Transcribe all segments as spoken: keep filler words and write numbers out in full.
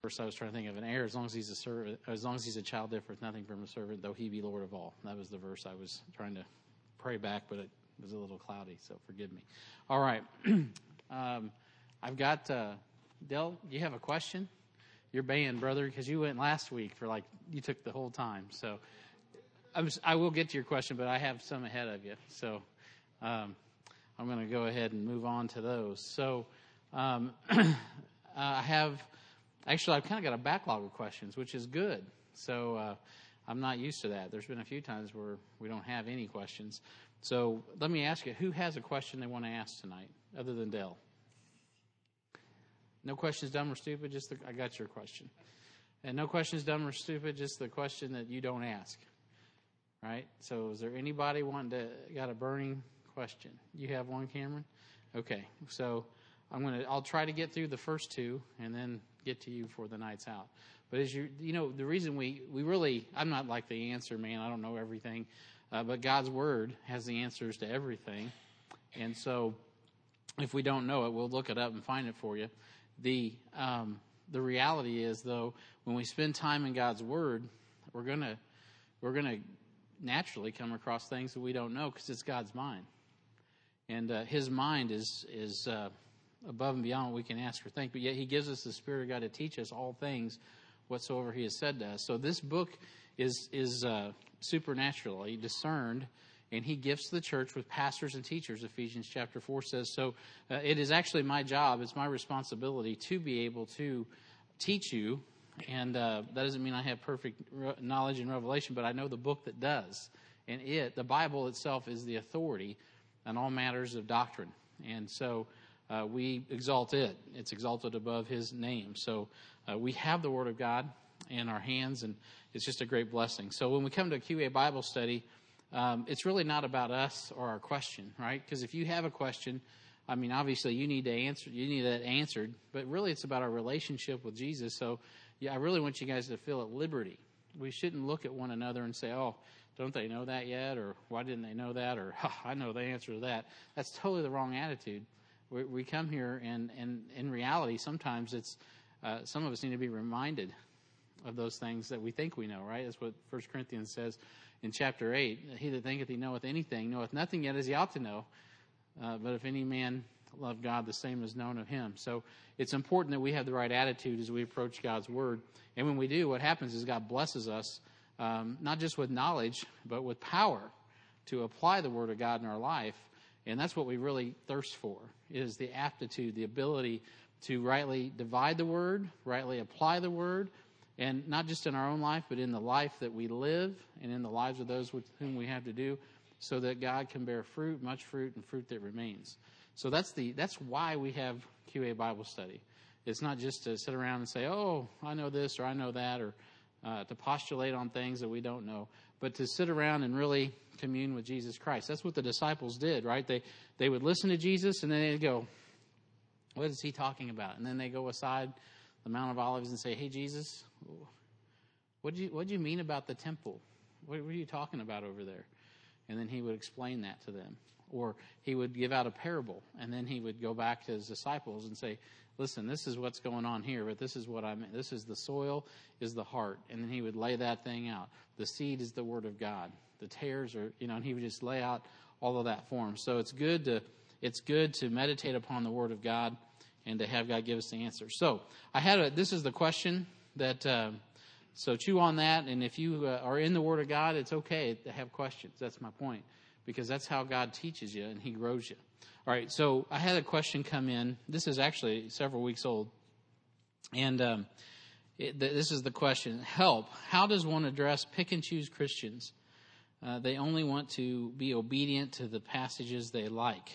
verse I was trying to think of. An heir, as long as he's a servant, as long as he's a child, differeth nothing from a servant, though he be Lord of all. That was the verse I was trying to pray back, but it was a little cloudy, so forgive me. All right. um, I've got, uh, Del, do you have a question? You're banned, brother, because you went last week for like, you took the whole time. So I'm just, I will get to your question, but I have some ahead of you. So um, I'm going to go ahead and move on to those. So um, I have, actually, I've kind of got a backlog of questions, which is good. So uh, I'm not used to that. There's been a few times where we don't have any questions. So let me ask you, who has a question they want to ask tonight, other than Dell? No questions dumb or stupid, just the, I got your question. And no questions dumb or stupid, just the question that you don't ask. Right? So is there anybody wanting to, got a burning question? You have one, Cameron? Okay. So I'm going to, I'll try to get through the first two and then get to you for the night's out. But as you, you know, the reason we, we really, I'm not like the answer man. I don't know everything. Uh, but God's Word has the answers to everything. And so if we don't know it, we'll look it up and find it for you. The um, the reality is, though, when we spend time in God's Word, we're gonna we're gonna naturally come across things that we don't know because it's God's mind, and uh, His mind is is uh, above and beyond what we can ask or think. But yet He gives us the Spirit of God to teach us all things whatsoever He has said to us. So this book is is uh, supernaturally discerned. And he gifts the church with pastors and teachers, Ephesians chapter four says. So uh, it is actually my job, it's my responsibility to be able to teach you. And uh, that doesn't mean I have perfect re- knowledge and revelation, but I know the book that does. And it, the Bible itself, is the authority on all matters of doctrine. And so uh, we exalt it. It's exalted above his name. So uh, we have the Word of God in our hands, and it's just a great blessing. So when we come to a Q A Bible study, Um, it's really not about us or our question, right? Because if you have a question, I mean, obviously you need to answer, you need that answered, but really it's about our relationship with Jesus. So, yeah, I really want you guys to feel at liberty. We shouldn't look at one another and say, "Oh, don't they know that yet?" Or "Why didn't they know that?" Or "I know the answer to that." That's totally the wrong attitude. We, we come here, and, and in reality, sometimes it's uh, some of us need to be reminded of those things that we think we know, right? That's what First Corinthians says in chapter eight. He that thinketh he knoweth anything knoweth nothing yet as he ought to know. Uh, but if any man love God, the same is known of him. So it's important that we have the right attitude as we approach God's Word. And when we do, what happens is God blesses us, um, not just with knowledge, but with power to apply the Word of God in our life. And that's what we really thirst for, is the aptitude, the ability to rightly divide the Word, rightly apply the Word, and not just in our own life, but in the life that we live and in the lives of those with whom we have to do, so that God can bear fruit, much fruit, and fruit that remains. So that's the that's why we have Q A Bible study. It's not just to sit around and say, "Oh, I know this," or "I know that," or uh, to postulate on things that we don't know, but to sit around and really commune with Jesus Christ. That's what the disciples did, right? They they would listen to Jesus, and then they'd go, "What is he talking about?" And then they go aside the Mount of Olives and say, "Hey, Jesus, what do you what do you mean about the temple? What, what are you talking about over there?" And then he would explain that to them. Or he would give out a parable, and then he would go back to his disciples and say, "Listen, this is what's going on here, but this is what I mean. This is the soil, is the heart." And then he would lay that thing out. The seed is the Word of God. The tares are, you know, and he would just lay out all of that for them. So it's good to it's good to meditate upon the Word of God and to have God give us the answer. So I had a, this is the question that, uh, so chew on that. And if you uh, are in the Word of God, it's okay to have questions. That's my point, because that's how God teaches you and he grows you. All right, so I had a question come in. This is actually several weeks old. And um, it, th- this is the question. Help. How does one address pick and choose Christians? Uh, they only want to be obedient to the passages they like.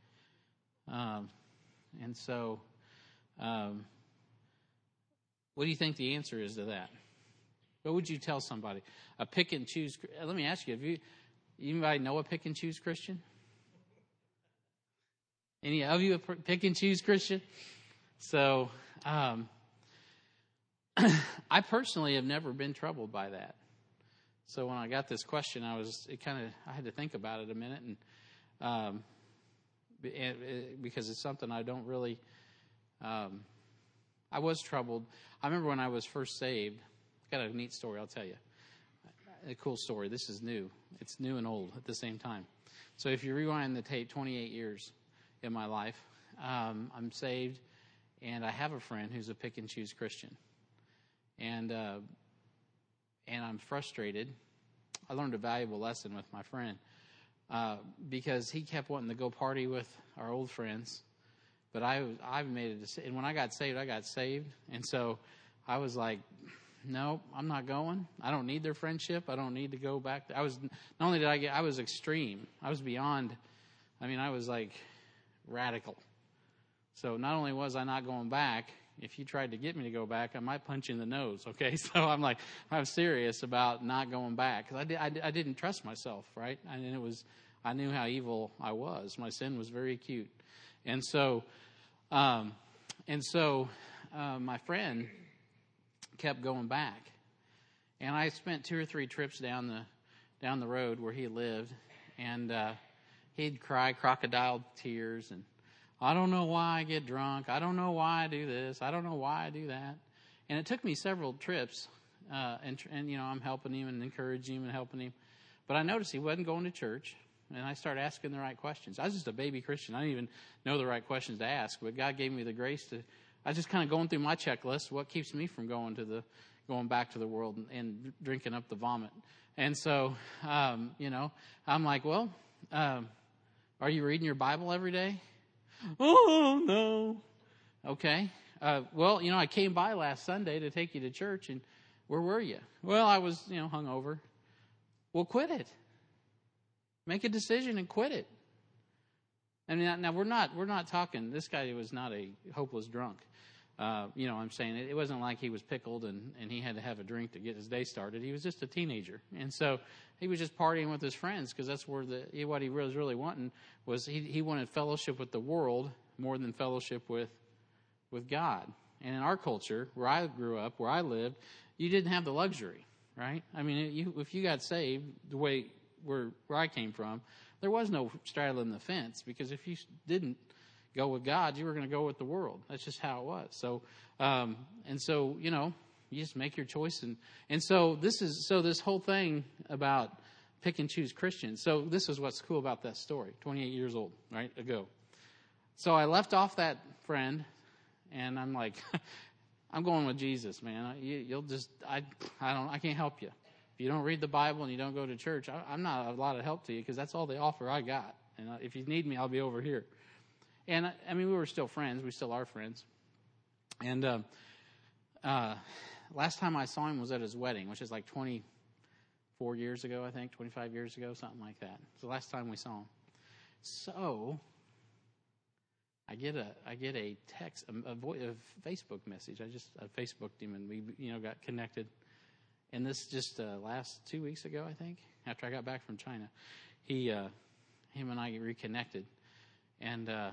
Um, and so, um, what do you think the answer is to that? What would you tell somebody? A pick and choose. Let me ask you, have you, anybody know a pick and choose Christian? Any of you a pick and choose Christian? So, um, I personally have never been troubled by that. So when I got this question, I was, it kind of, I had to think about it a minute, and, um, because it's something I don't really, um, I was troubled. I remember when I was first saved. Got a neat story, I'll tell you. A cool story. This is new. It's new and old at the same time. So if you rewind the tape, twenty-eight years in my life, um, I'm saved, and I have a friend who's a pick and choose Christian, and uh, and I'm frustrated. I learned a valuable lesson with my friend uh, because he kept wanting to go party with our old friends, but I I've made a decision. And when I got saved, I got saved, and so I was like, no, I'm not going. I don't need their friendship. I don't need to go back. I was not only did I get, I was extreme. I was beyond. I mean, I was like radical. So not only was I not going back, if you tried to get me to go back, I might punch you in the nose. Okay, so I'm like, I'm serious about not going back because I, did, I, I didn't trust myself, right? And it was, I knew how evil I was. My sin was very acute, and so, um, and so, uh, my friend kept going back, and I spent two or three trips down the down the road where he lived, and uh, he'd cry crocodile tears, and I don't know why I get drunk, I don't know why I do this, I don't know why I do that, and it took me several trips, uh, and and you know I'm helping him and encouraging him and helping him, but I noticed he wasn't going to church, and I started asking the right questions. I was just a baby Christian, I didn't even know the right questions to ask, but God gave me the grace to. I was just kind of going through my checklist. What keeps me from going to the, going back to the world and, and drinking up the vomit? And so, um, you know, I'm like, well, um, are you reading your Bible every day? Oh no. Okay. Uh, well, you know, I came by last Sunday to take you to church, and where were you? Well, I was, you know, hungover. Well, quit it. Make a decision and quit it. I mean, now we're not we're not talking. This guy was not a hopeless drunk. Uh, you know, I'm saying it, it wasn't like he was pickled and, and he had to have a drink to get his day started. He was just a teenager, and so he was just partying with his friends because that's where the what he was really wanting was he he wanted fellowship with the world more than fellowship with with God. And in our culture, where I grew up, where I lived, you didn't have the luxury, right? I mean, you, if you got saved the way where where I came from, there was no straddling the fence because if you didn't go with God, you were going to go with the world. That's just how it was. So, um, and so, you know, you just make your choice. And, and so this is, so this whole thing about pick and choose Christians. So this is what's cool about that story, twenty-eight years old, right, ago. So I left off that friend and I'm like, I'm going with Jesus, man. You, you'll just, I, I don't, I can't help you. If you don't read the Bible and you don't go to church, I, I'm not a lot of help to you because that's all the offer I got. And if you need me, I'll be over here. And, I mean, we were still friends. We still are friends. And uh, uh, last time I saw him was at his wedding, which is like twenty-four years ago, I think, twenty-five years ago, something like that. It's the last time we saw him. So I get a I get a text, a, a, vo- a Facebook message. I just I Facebooked him, and we you know got connected. And this just uh, last two weeks ago, I think, after I got back from China, he uh, him and I reconnected, and. Uh,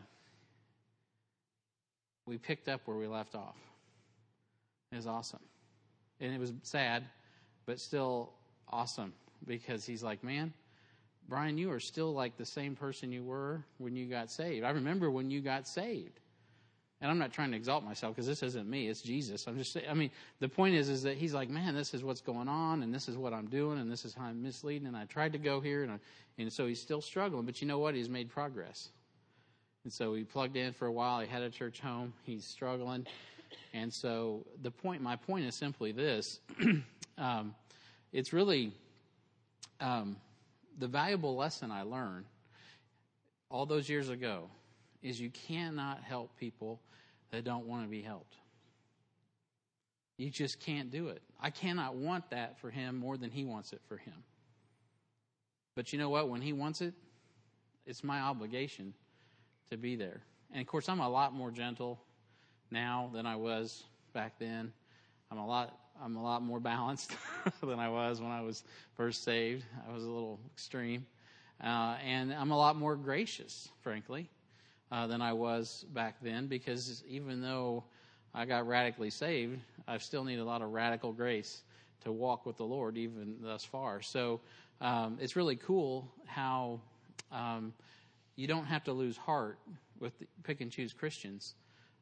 We picked up where we left off. It was awesome. And it was sad, but still awesome because he's like, man, Brian, you are still like the same person you were when you got saved. I remember when you got saved. And I'm not trying to exalt myself because this isn't me. It's Jesus. I'm just saying, I mean, the point is, is that he's like, man, this is what's going on and this is what I'm doing and this is how I'm misleading. And I tried to go here. And, I, and so he's still struggling. But you know what? He's made progress. And so he plugged in for a while. He had a church home. He's struggling. And so the point, my point is simply this. um, it's really um, the valuable lesson I learned all those years ago is you cannot help people that don't want to be helped. You just can't do it. I cannot want that for him more than he wants it for him. But you know what? When he wants it, it's my obligation to be there. And of course, I'm a lot more gentle now than I was back then. I'm a lot I'm a lot more balanced than I was when I was first saved. I was a little extreme. Uh, and I'm a lot more gracious, frankly, uh, than I was back then, because even though I got radically saved, I still need a lot of radical grace to walk with the Lord even thus far. So um, it's really cool how um, you don't have to lose heart with the pick and choose Christians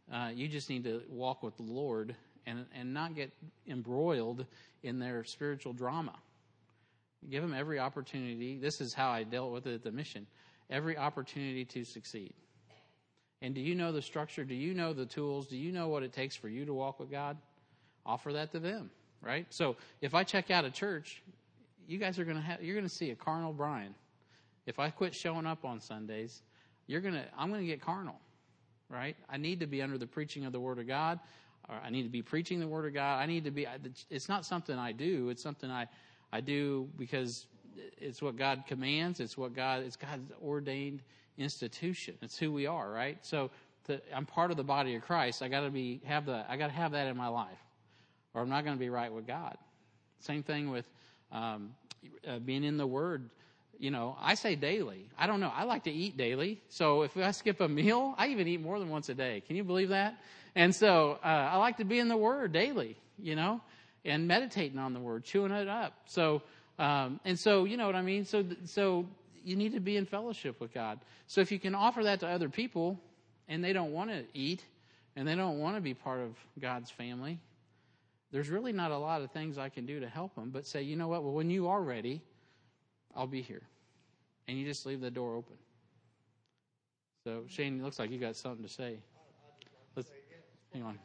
Uh, you just need to walk with the Lord and and not get embroiled in their spiritual drama. Give them every opportunity. This is how I dealt with it at the mission. Every opportunity to succeed. And do you know the structure? Do you know the tools? Do you know what it takes for you to walk with God? Offer that to them, right? So if I check out a church, you guys are going to have, you're going to see a carnal Brian. If I quit showing up on Sundays, you're going to, I'm going to get carnal, right? I need to be under the preaching of the Word of God. Or I need to be preaching the Word of God. I need to be, it's not something I do. It's something I, I do because it's what God commands. It's what God, it's God's ordained institution. It's who we are, right? So to, I'm part of the body of Christ. I got to be, have the, I got to have that in my life, or I'm not going to be right with God. Same thing with um, uh, being in the Word. You know, I say daily. I don't know. I like to eat daily. So if I skip a meal, I even eat more than once a day. Can you believe that? And so uh, I like to be in the Word daily, you know, and meditating on the Word, chewing it up. So, um, and so, you know what I mean? So, so you need to be in fellowship with God. So if you can offer that to other people and they don't want to eat and they don't want to be part of God's family, there's really not a lot of things I can do to help them, but say, you know what? Well, when you are ready, I'll be here. And you just leave the door open. So, Shane, it looks like you got something to say. Let's, hang on.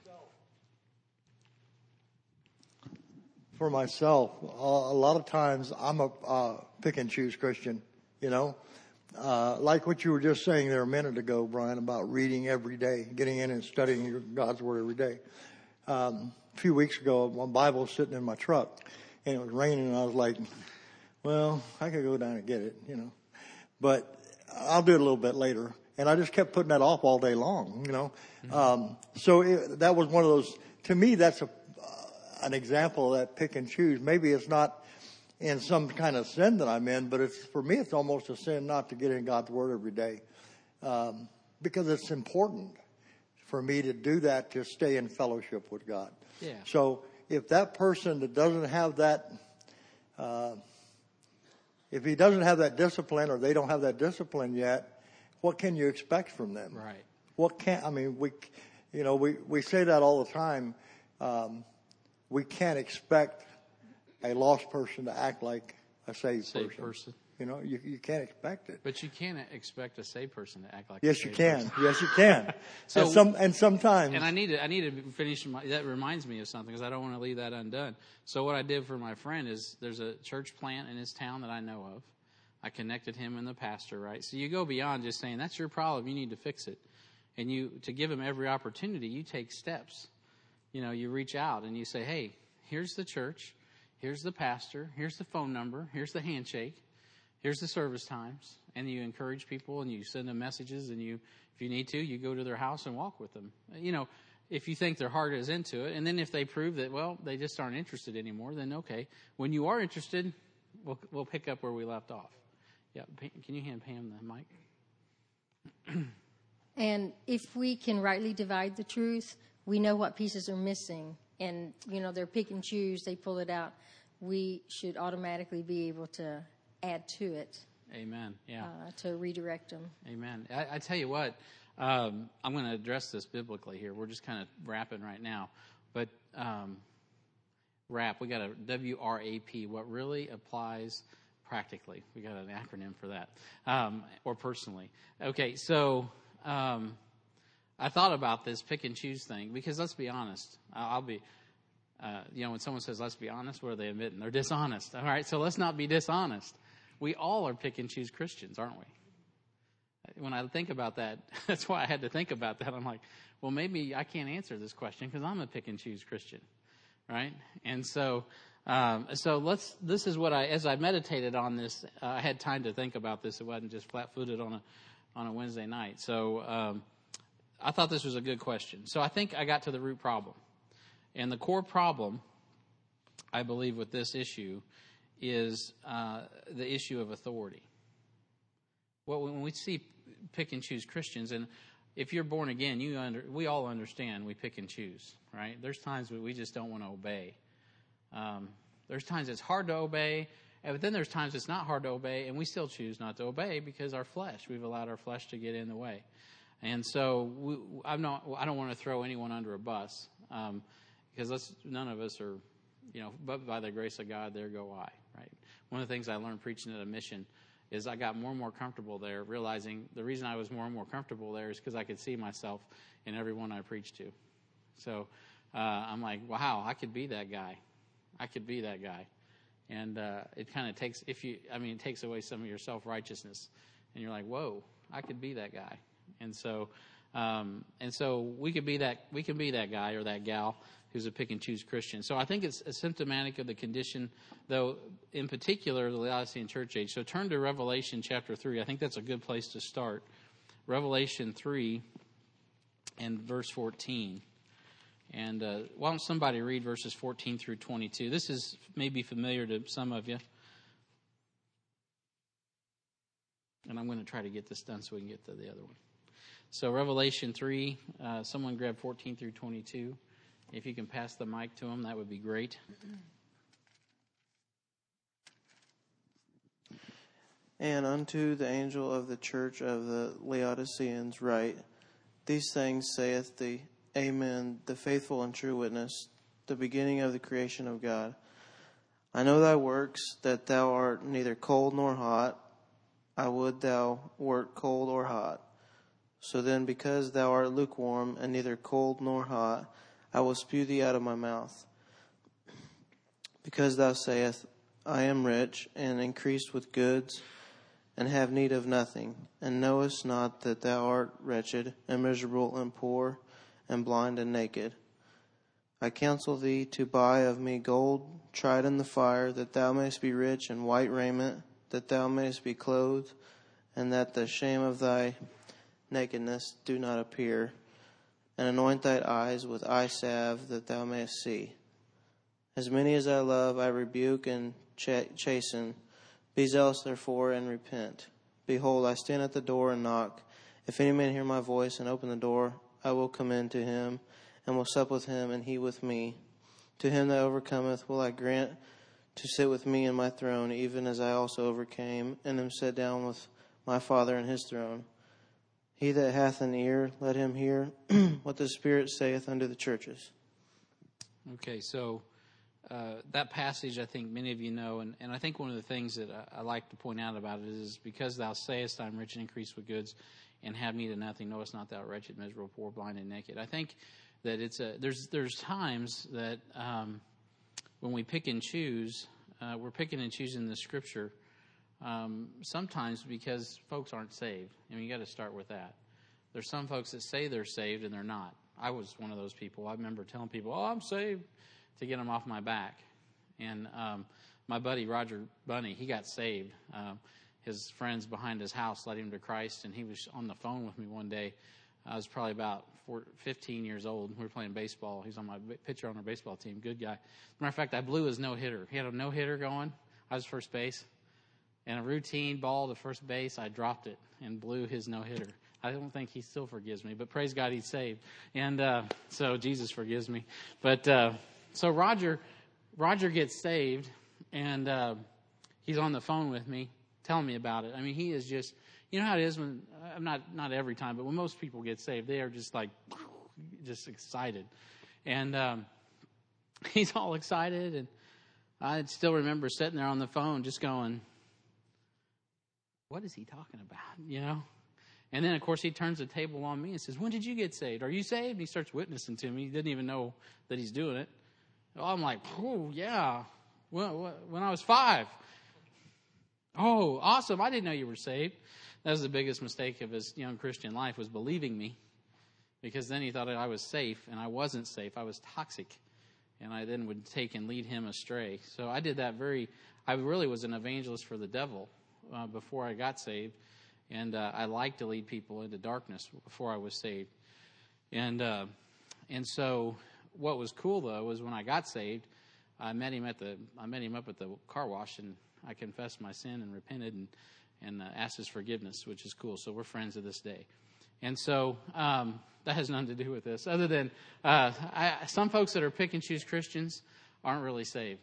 For myself, a lot of times I'm a uh, pick and choose Christian, you know. Uh, like what you were just saying there a minute ago, Brian, about reading every day, getting in and studying your God's Word every day. Um, a few weeks ago, my Bible was sitting in my truck, and it was raining, and I was like, well, I could go down and get it, you know. But I'll do it a little bit later. And I just kept putting that off all day long, you know. Mm-hmm. Um, so it, that was one of those, to me, that's a, uh, an example of that pick and choose. Maybe it's not in some kind of sin that I'm in, but it's, for me, it's almost a sin not to get in God's Word every day. Um, because it's important for me to do that to stay in fellowship with God. Yeah. So if that person that doesn't have that, uh, if he doesn't have that discipline or they don't have that discipline yet, what can you expect from them? Right. What can, I mean, we, you know, we, we say that all the time. Um, we can't expect a lost person to act like a saved, saved person. person. You know, you, you can't expect it. But you can't expect a saved person to act like yes, a saved you can. person. Yes, you can. So, and some, and sometimes. And I need to, I need to finish my, that reminds me of something because I don't want to leave that undone. So what I did for my friend is there's a church plant in his town that I know of. I connected him and the pastor, right? So you go beyond just saying, that's your problem, you need to fix it. And you, to give him every opportunity, you take steps. You know, you reach out and you say, hey, here's the church, here's the pastor, here's the phone number, here's the handshake, here's the service times. And you encourage people and you send them messages and you, if you need to, you go to their house and walk with them. You know, if you think their heart is into it. And then if they prove that, well, they just aren't interested anymore, then okay. When you are interested, we'll, we'll pick up where we left off. Yeah, can you hand Pam the mic? And if we can rightly divide the truth, we know what pieces are missing. And, you know, they're pick and choose, they pull it out. We should automatically be able to add to it. Amen, yeah. Uh, to redirect them. Amen. I, I tell you what, um, I'm going to address this biblically here. We're just kind of wrapping right now. But um, wrap, we got a W R A P, what really applies practically. We got an acronym for that, um, or personally. Okay, so um, I thought about this pick and choose thing because let's be honest. I'll be, uh, you know, when someone says let's be honest, what are they admitting? They're dishonest. All right, so let's not be dishonest. We all are pick and choose Christians, aren't we? When I think about that, that's why I had to think about that. I'm like, well, maybe I can't answer this question because I'm a pick and choose Christian, right? And so. Um, so let's, this is what I, as I meditated on this, uh, I had time to think about this. It wasn't just flat footed on a, on a Wednesday night. So, um, I thought this was a good question. So I think I got to the root problem. And the core problem, I believe, with this issue is, uh, the issue of authority. Well, when we see pick and choose Christians, and if you're born again, you under, we all understand we pick and choose, right? There's times where we just don't want to obey. Um, there's times it's hard to obey, but then there's times it's not hard to obey, and we still choose not to obey because our flesh, we've allowed our flesh to get in the way. And so we, I'm not, I don't want to throw anyone under a bus, um, because let's, none of us are, you know, but by the grace of God, there go I, right? One of the things I learned preaching at a mission is I got more and more comfortable there, realizing the reason I was more and more comfortable there is because I could see myself in everyone I preached to. So uh, I'm like, wow, I could be that guy. I could be that guy. And uh, it kind of takes, if you, I mean, it takes away some of your self-righteousness. And you're like, whoa, I could be that guy. And so, um, and so we could be that, we can be that guy or that gal who's a pick and choose Christian. So I think it's symptomatic of the condition, though, in particular, the Laodicean church age. So turn to Revelation chapter three. I think that's a good place to start. Revelation three and verse fourteen. And uh, why don't somebody read verses fourteen through twenty-two? This is maybe familiar to some of you. And I'm going to try to get this done so we can get to the other one. So Revelation three, uh, someone grab fourteen through twenty-two. If you can pass the mic to them, that would be great. And unto the angel of the church of the Laodiceans write, These things saith the Amen, the faithful and true witness, the beginning of the creation of God. I know thy works, that thou art neither cold nor hot. I would thou wert cold or hot. So then, because thou art lukewarm, and neither cold nor hot, I will spew thee out of my mouth. Because thou sayest, I am rich, and increased with goods, and have need of nothing, and knowest not that thou art wretched, and miserable, and poor, and blind, and naked. I counsel thee to buy of me gold tried in the fire, that thou mayest be rich, and white raiment, that thou mayest be clothed, and that the shame of thy nakedness do not appear, and anoint thy eyes with eye salve, that thou mayest see. As many as I love, I rebuke and ch- chasten. Be zealous, therefore, and repent. Behold, I stand at the door and knock. If any man hear my voice and open the door, I will come in to him, and will sup with him, and he with me. To him that overcometh will I grant to sit with me in my throne, even as I also overcame, and am set down with my Father in his throne. He that hath an ear, let him hear what the Spirit saith unto the churches. Okay, so uh, that passage I think many of you know, and, and I think one of the things that I, I like to point out about it is, because thou sayest, I am rich and increased with goods, and have need of nothing, knowest not thou wretched, miserable, poor, blind, and naked. I think that it's a, there's there's times that um, when we pick and choose, uh, we're picking and choosing the Scripture. Um, sometimes because folks aren't saved. I mean, you got to start with that. There's some folks that say they're saved and they're not. I was one of those people. I remember telling people, "Oh, I'm saved," to get them off my back. And um, my buddy Roger Bunny, he got saved. Um, his friends behind his house led him to Christ, and he was on the phone with me one day. I was probably about four, fifteen years old. We were playing baseball. He was on my pitcher on our baseball team. Good guy. As a matter of fact, I blew his no-hitter. He had a no-hitter going. I was first base. And a routine ball to first base, I dropped it and blew his no-hitter. I don't think he still forgives me, but praise God he's saved. And uh, so Jesus forgives me. But uh, so Roger Roger gets saved, and uh, he's on the phone with me telling me about it. I mean, he is just, you know how it is when, uh, not not every time, but when most people get saved, they are just like, just excited. And um, he's all excited, and I still remember sitting there on the phone just going, what is he talking about, you know? And then, of course, he turns the table on me and says, when did you get saved? Are you saved? And he starts witnessing to me. He didn't even know that he's doing it. Well, I'm like, oh, yeah, well, when I was five. Oh, awesome. I didn't know you were saved. That was the biggest mistake of his young Christian life, was believing me. Because then he thought I was safe, and I wasn't safe. I was toxic. And I then would take and lead him astray. So I did that very, I really was an evangelist for the devil. Uh, before I got saved, and uh, I liked to lead people into darkness before I was saved, and uh, and so what was cool though was when I got saved, I met him at the I met him up at the car wash, and I confessed my sin and repented and and uh, asked his forgiveness, which is cool. So we're friends to this day, and so um, that has nothing to do with this, other than uh, I, some folks that are pick and choose Christians aren't really saved.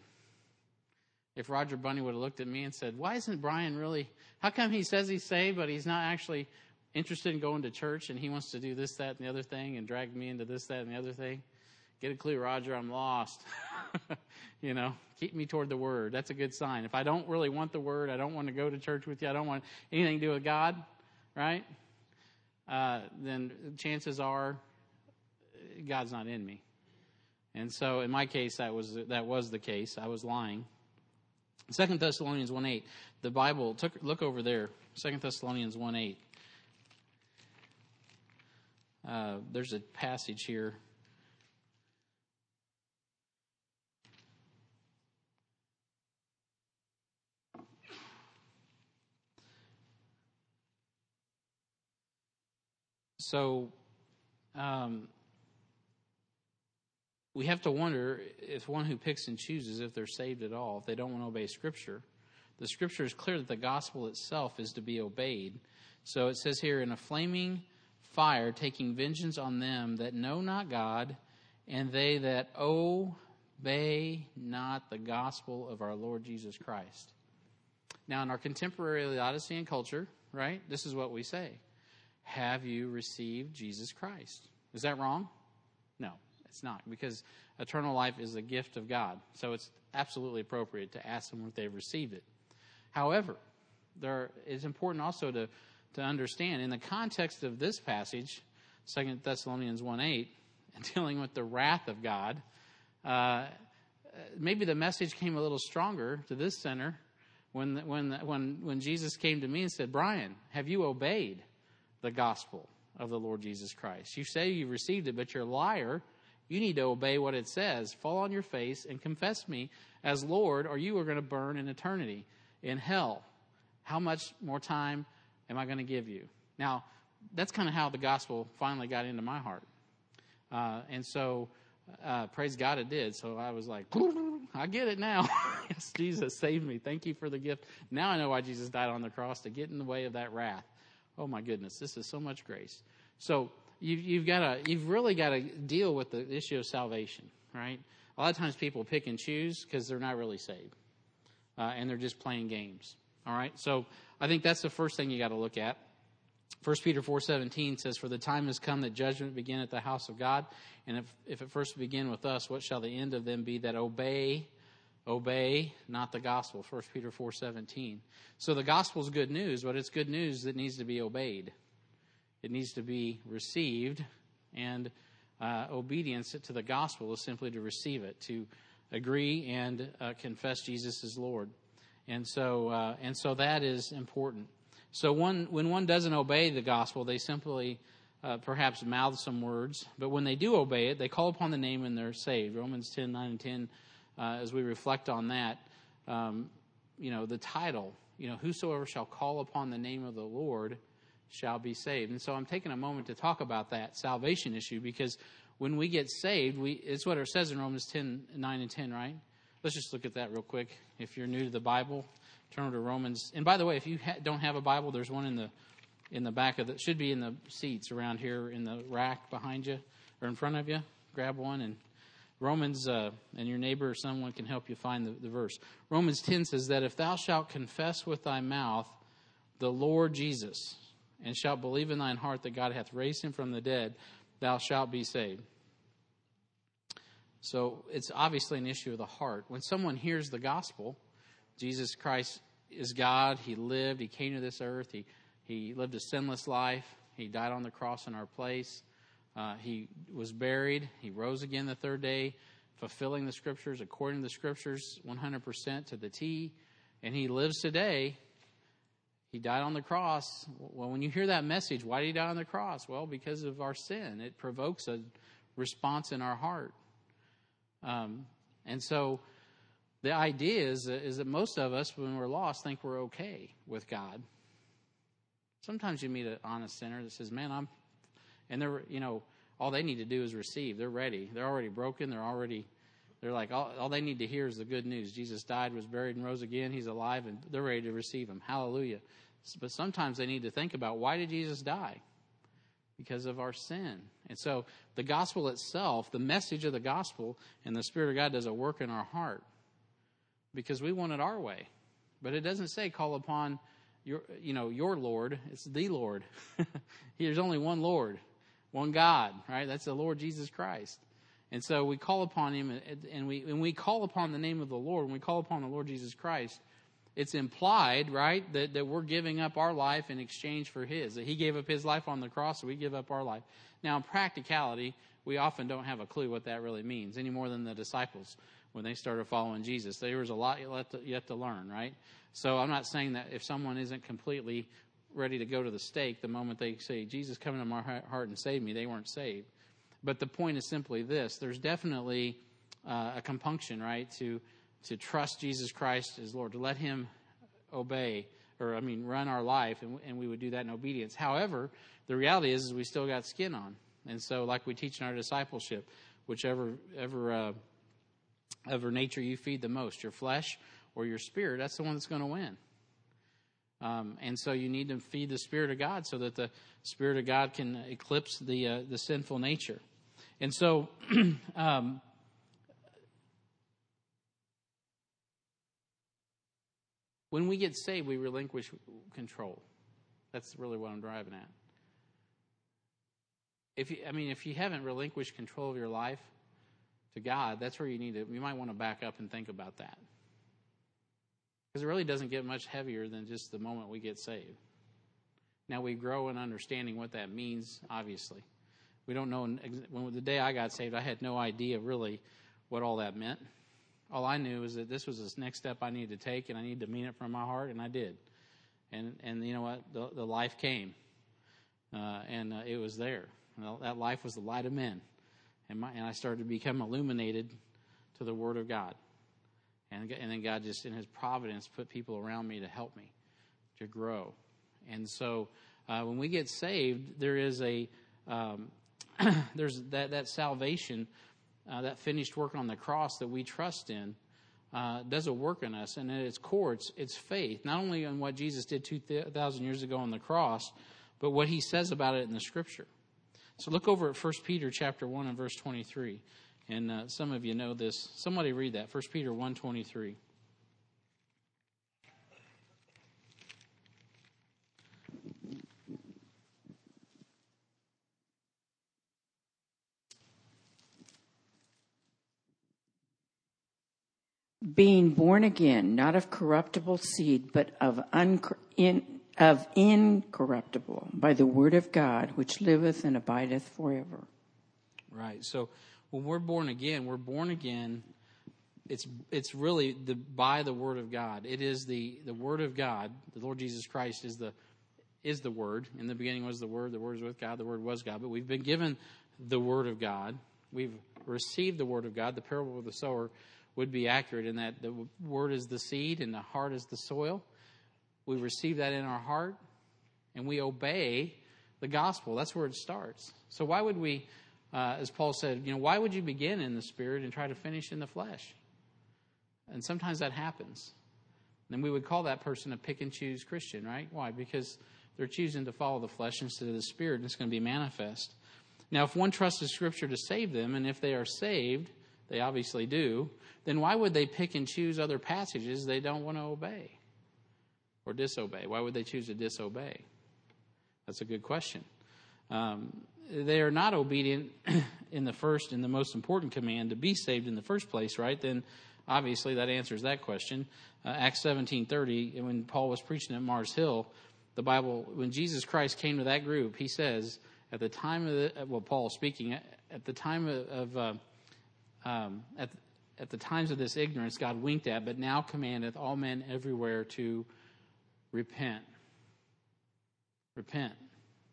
If Roger Bunny would have looked at me and said, why isn't Brian really, how come he says he's saved, but he's not actually interested in going to church and he wants to do this, that, and the other thing and drag me into this, that, and the other thing, get a clue, Roger, I'm lost. You know, keep me toward the Word. That's a good sign. If I don't really want the Word, I don't want to go to church with you, I don't want anything to do with God, right? Uh, then chances are God's not in me. And so in my case, that was that was the case. I was lying. Second Thessalonians one eight, the Bible, took, look over there, Second Thessalonians one eight. Uh, there's a passage here. So, um, we have to wonder if one who picks and chooses, if they're saved at all, if they don't want to obey Scripture. The Scripture is clear that the gospel itself is to be obeyed. So it says here, in a flaming fire, taking vengeance on them that know not God, and they that obey not the gospel of our Lord Jesus Christ. Now, in our contemporary Laodicean culture, right, this is what we say. Have you received Jesus Christ? Is that wrong? No, it's not, because eternal life is a gift of God. So it's absolutely appropriate to ask them if they've received it. However, there it's important also to, to understand, in the context of this passage, Second Thessalonians one eight, dealing with the wrath of God, uh, maybe the message came a little stronger to this center when, when, when, when Jesus came to me and said, Brian, have you obeyed the gospel of the Lord Jesus Christ? You say you received it, but you're a liar. You need to obey what it says. Fall on your face and confess me as Lord, or you are going to burn in eternity in hell. How much more time am I going to give you? Now, that's kind of how the gospel finally got into my heart. Uh, and so, uh, praise God it did. So I was like, I get it now. Yes, Jesus saved me. Thank you for the gift. Now I know why Jesus died on the cross, to get in the way of that wrath. Oh my goodness, this is so much grace. So you, you've got to, you've really got to deal with the issue of salvation, right? A lot of times people pick and choose because they're not really saved, uh, and they're just playing games. All right, so I think that's the first thing you got to look at. First Peter four seventeen says, "For the time has come that judgment begin at the house of God, and if if it first begin with us, what shall the end of them be that obey?" Obey not the gospel, First Peter four seventeen. So the gospel is good news, but it's good news that needs to be obeyed. It needs to be received, and uh, obedience to the gospel is simply to receive it, to agree and uh, confess Jesus as Lord. And so, uh, and so that is important. So one, when one doesn't obey the gospel, they simply uh, perhaps mouth some words, but when they do obey it, they call upon the name and they're saved. Romans ten nine and ten. Uh, as we reflect on that, um, you know, the title, you know, whosoever shall call upon the name of the Lord shall be saved. And so I'm taking a moment to talk about that salvation issue, because when we get saved, we it's what it says in Romans ten nine and ten, right? Let's just look at that real quick. If you're new to the Bible, turn to Romans. And by the way, if you ha- don't have a Bible, there's one in the in the back of the, should be in the seats around here in the rack behind you or in front of you. Grab one, and Romans, uh, and your neighbor or someone can help you find the, the verse. Romans ten says that if thou shalt confess with thy mouth the Lord Jesus, and shalt believe in thine heart that God hath raised him from the dead, thou shalt be saved. So it's obviously an issue of the heart. When someone hears the gospel, Jesus Christ is God, he lived, he came to this earth, he, he lived a sinless life, he died on the cross in our place. Uh, he was buried. He rose again the third day, fulfilling the Scriptures, according to the Scriptures, one hundred percent to the T. And he lives today. He died on the cross. Well, when you hear that message, why did he die on the cross? Well, because of our sin. It provokes a response in our heart. Um, and so the idea is, is that most of us, when we're lost, think we're okay with God. Sometimes you meet an honest sinner that says, man, I'm And they're, you know, all they need to do is receive. They're ready. They're already broken. They're already, they're like, all, all they need to hear is the good news. Jesus died, was buried, and rose again. He's alive, and they're ready to receive him. Hallelujah. But sometimes they need to think about, why did Jesus die? Because of our sin. And so the gospel itself, the message of the gospel, and the Spirit of God does a work in our heart, because we want it our way. But it doesn't say call upon your, you know, your Lord. It's the Lord. There's only one Lord, one God, right? That's the Lord Jesus Christ. And so we call upon him, and we and we call upon the name of the Lord. When we call upon the Lord Jesus Christ, it's implied, right, that, that we're giving up our life in exchange for his. That he gave up his life on the cross, so we give up our life. Now, in practicality, we often don't have a clue what that really means, any more than the disciples when they started following Jesus. There was a lot yet to, yet to learn, right? So I'm not saying that if someone isn't completely ready to go to the stake the moment they say, Jesus, come into my heart and save me, they weren't saved. But the point is simply this. There's definitely uh, a compunction, right, to to trust Jesus Christ as Lord, to let him obey, or, I mean, run our life, and, and we would do that in obedience. However, the reality is, is we still got skin on. And so, like we teach in our discipleship, whichever ever, uh, ever nature you feed the most, your flesh or your spirit, that's the one that's going to win. Um, and so you need to feed the Spirit of God so that the Spirit of God can eclipse the uh, the sinful nature. And so, um, when we get saved, we relinquish control. That's really what I'm driving at. If you, I mean, if you haven't relinquished control of your life to God, that's where you need to. You might want to back up and think about that, because it really doesn't get much heavier than just the moment we get saved. Now we grow in understanding what that means. Obviously, we don't know. When the day I got saved, I had no idea really what all that meant. All I knew is that this was the next step I needed to take, and I needed to mean it from my heart, and I did. And and you know what? The, the life came, uh, and uh, it was there. Well, that life was the light of men, and my, and I started to become illuminated to the Word of God. And and then God just in His providence put people around me to help me to grow. And so uh, when we get saved, there is a um, there's that that salvation. Uh, that finished work on the cross that we trust in uh, does a work in us. And at its core, it's, it's faith, not only in what Jesus did two thousand years ago on the cross, but what he says about it in the Scripture. So look over at First Peter chapter one and verse twenty-three. And uh, some of you know this. Somebody read that, First Peter one twenty-three. Being born again, not of corruptible seed, but of, un- in, of incorruptible, by the word of God, which liveth and abideth forever. Right. So when we're born again, we're born again. It's it's really the by the word of God. It is the, the word of God. The Lord Jesus Christ is the is the word. In the beginning was the word. The word was with God. The word was God. But we've been given the word of God. We've received the word of God. The parable of the sower would be accurate in that the word is the seed and the heart is the soil. We receive that in our heart and we obey the gospel. That's where it starts. So why would we, uh, as Paul said, you know, why would you begin in the spirit and try to finish in the flesh? And sometimes that happens. And we would call that person a pick and choose Christian, right? Why? Because they're choosing to follow the flesh instead of the spirit, and it's going to be manifest. Now, if one trusted Scripture to save them, and if they are saved, they obviously do, then why would they pick and choose other passages they don't want to obey or disobey? Why would they choose to disobey? That's a good question. Um, they are not obedient in the first and the most important command to be saved in the first place, right? Then obviously that answers that question. Uh, Acts seventeen thirty, when Paul was preaching at Mars Hill, the Bible, when Jesus Christ came to that group, he says, at the time of the, well, Paul speaking, at the time of, of uh, um, at At the times of this ignorance, God winked at, but now commandeth all men everywhere to repent. Repent.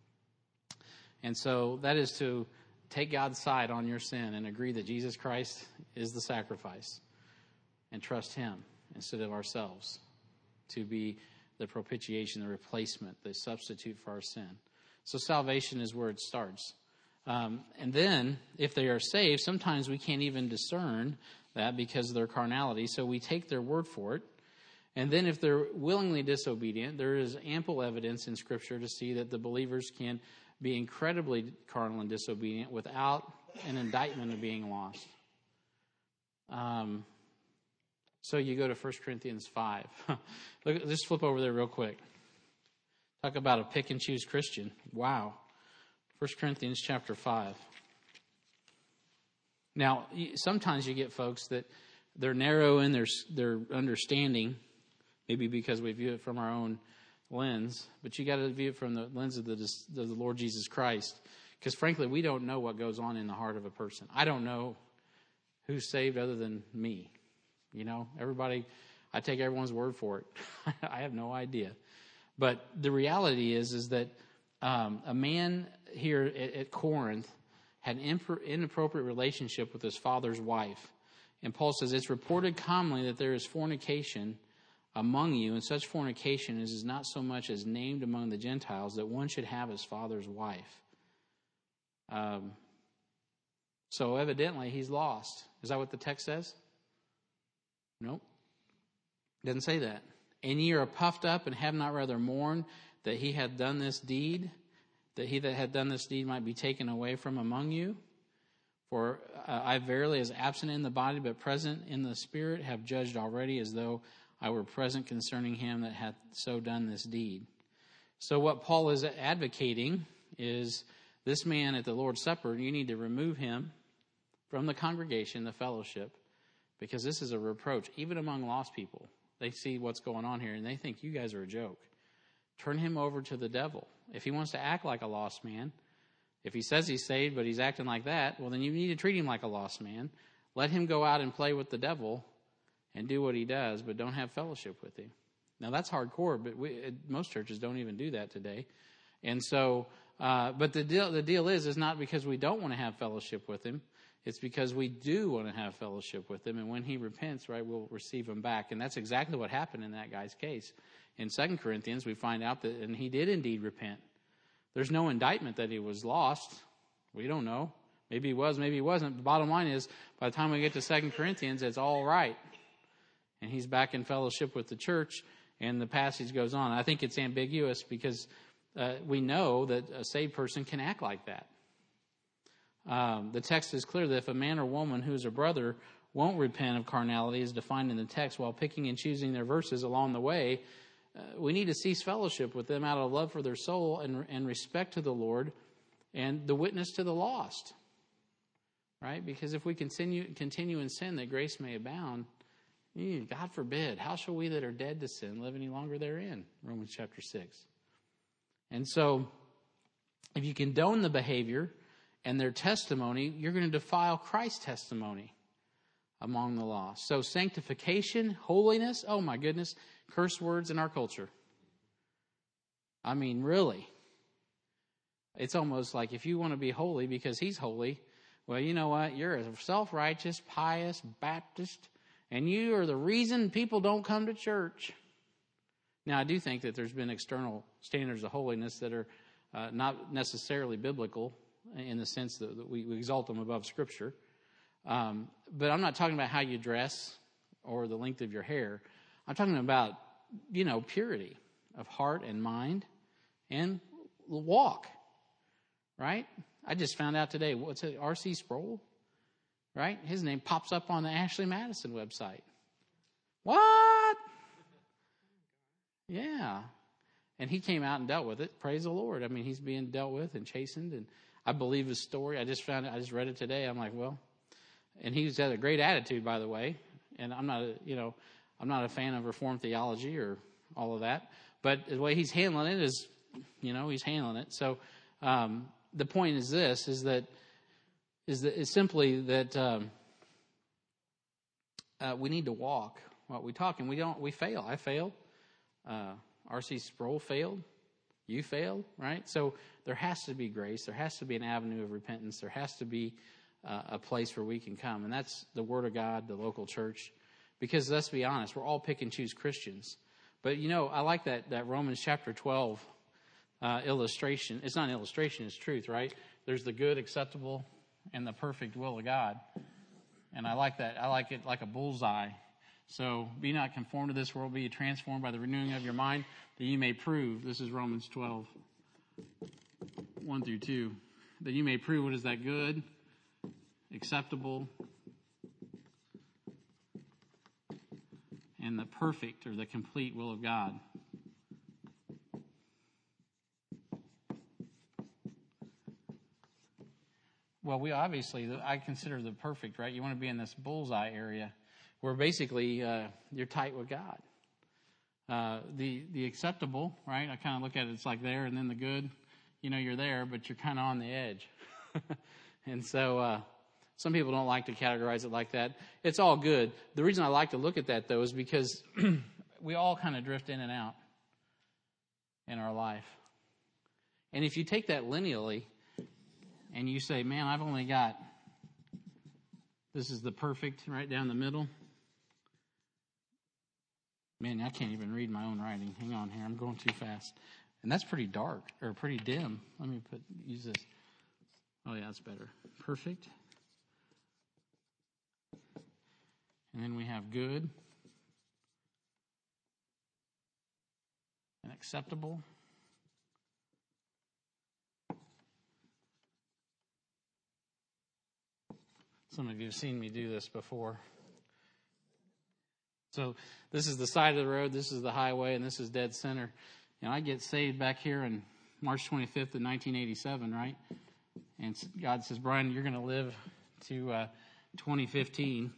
And so that is to take God's side on your sin and agree that Jesus Christ is the sacrifice and trust Him instead of ourselves to be the propitiation, the replacement, the substitute for our sin. So salvation is where it starts. Um, and then, if they are saved, sometimes we can't even discern that because of their carnality, so we take their word for it. And then if they're willingly disobedient, there is ample evidence in Scripture to see that the believers can be incredibly carnal and disobedient without an indictment of being lost. Um, so you go to First Corinthians five. Look, just flip over there real quick. Talk about a pick and choose Christian. Wow. First Corinthians chapter five. Now, sometimes you get folks that they're narrow in their their understanding, maybe because we view it from our own lens, but you got to view it from the lens of the, of the Lord Jesus Christ. Because frankly, we don't know what goes on in the heart of a person. I don't know who's saved other than me. You know, everybody, I take everyone's word for it. I have no idea. But the reality is, is that um, a man here at, at Corinth had an imp- inappropriate relationship with his father's wife. And Paul says, it's reported commonly that there is fornication among you, and such fornication is, is not so much as named among the Gentiles that one should have his father's wife. Um, so evidently he's lost. Is that what the text says? Nope. Doesn't say that. And ye are puffed up and have not rather mourned that he had done this deed, that he that had done this deed might be taken away from among you. For uh, I verily, as absent in the body but present in the spirit, have judged already as though I were present concerning him that hath so done this deed. So what Paul is advocating is this man at the Lord's Supper, you need to remove him from the congregation, the fellowship, because this is a reproach, even among lost people. They see what's going on here and they think you guys are a joke. Turn him over to the devil. If he wants to act like a lost man, if he says he's saved but he's acting like that, well, then you need to treat him like a lost man. Let him go out and play with the devil and do what he does, but don't have fellowship with him. Now, that's hardcore, but we, most churches don't even do that today. And so, uh, but the deal, the deal is, is not because we don't want to have fellowship with him. It's because we do want to have fellowship with him. And when he repents, right, we'll receive him back. And that's exactly what happened in that guy's case. In Second Corinthians, we find out that, and he did indeed repent. There's no indictment that he was lost. We don't know. Maybe he was, maybe he wasn't. The bottom line is, by the time we get to Second Corinthians, it's all right. And he's back in fellowship with the church, and the passage goes on. I think it's ambiguous because uh, we know that a saved person can act like that. Um, the text is clear that if a man or woman who is a brother won't repent of carnality as defined in the text while picking and choosing their verses along the way, uh, we need to cease fellowship with them out of love for their soul and, and respect to the Lord and the witness to the lost. Right? Because if we continue continue in sin that grace may abound, God forbid, how shall we that are dead to sin live any longer therein? Romans chapter six. And so, if you condone the behavior and their testimony, you're going to defile Christ's testimony among the lost. So sanctification, holiness, oh my goodness, curse words in our culture. I mean, really. It's almost like if you want to be holy because he's holy, well, you know what? You're a self-righteous, pious Baptist, and you are the reason people don't come to church. Now, I do think that there's been external standards of holiness that are uh, not necessarily biblical in the sense that, that we, we exalt them above Scripture. Um, but I'm not talking about how you dress or the length of your hair. I'm talking about, you know, purity of heart and mind and walk, right? I just found out today, what's it, R C Sproul, right? His name pops up on the Ashley Madison website. What? Yeah. And he came out and dealt with it. Praise the Lord. I mean, he's being dealt with and chastened, and I believe his story. I just found it. I just read it today. I'm like, well, and he's had a great attitude, by the way. And I'm not, a, you know, I'm not a fan of Reformed theology or all of that. But the way he's handling it is, you know, he's handling it. So um, the point is this: is that is that is simply that um, uh, we need to walk what we talk, and we don't. We fail. I failed. Uh, R C Sproul failed. You failed, right? So there has to be grace. There has to be an avenue of repentance. There has to be uh, a place where we can come. And that's the Word of God, the local church. Because let's be honest, we're all pick and choose Christians. But, you know, I like that, that Romans chapter twelve uh, illustration. It's not an illustration, it's truth, right? There's the good, acceptable, and the perfect will of God. And I like that. I like it like a bullseye. So be not conformed to this world, be transformed by the renewing of your mind, that you may prove, this is Romans twelve, one through two, that you may prove what is that good, acceptable, and the perfect or the complete will of God. well, we obviously, I consider the perfect, right? You want to be in this bullseye area where basically uh, you're tight with God. Uh, the the acceptable, right? I kind of look at it, it's like there, and then the good, you know, you're there, but you're kind of on the edge. And so uh, some people don't like to categorize it like that. It's all good. The reason I like to look at that, though, is because we all kind of drift in and out in our life. And if you take that lineally and you say, man, I've only got, this is the perfect right down the middle. Man, I can't even read my own writing. Hang on here. I'm going too fast. And that's pretty dark, or pretty dim. Let me put use this. Oh, yeah, that's better. Perfect. And then we have good and acceptable. Some of you have seen me do this before. So this is the side of the road, this is the highway, and this is dead center. You know, I get saved back here on March twenty-fifth of nineteen eighty-seven, right? And God says, Brian, you're going to live to uh, twenty fifteen.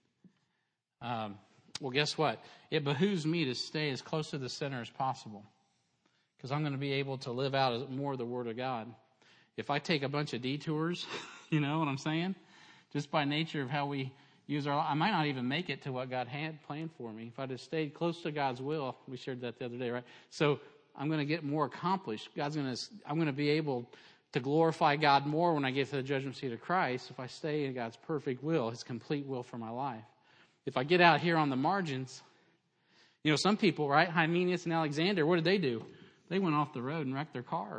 Um, well, guess what? It behooves me to stay as close to the center as possible because I'm going to be able to live out more of the Word of God. If I take a bunch of detours, you know what I'm saying? Just by nature of how we use our life, I might not even make it to what God had planned for me. If I just stayed close to God's will, we shared that the other day, right? So I'm going to get more accomplished. God's going to, I'm going to be able to glorify God more when I get to the judgment seat of Christ if I stay in God's perfect will, His complete will for my life. If I get out here on the margins, you know, some people, right? Hymenius and Alexander, what did they do? They went off the road and wrecked their car.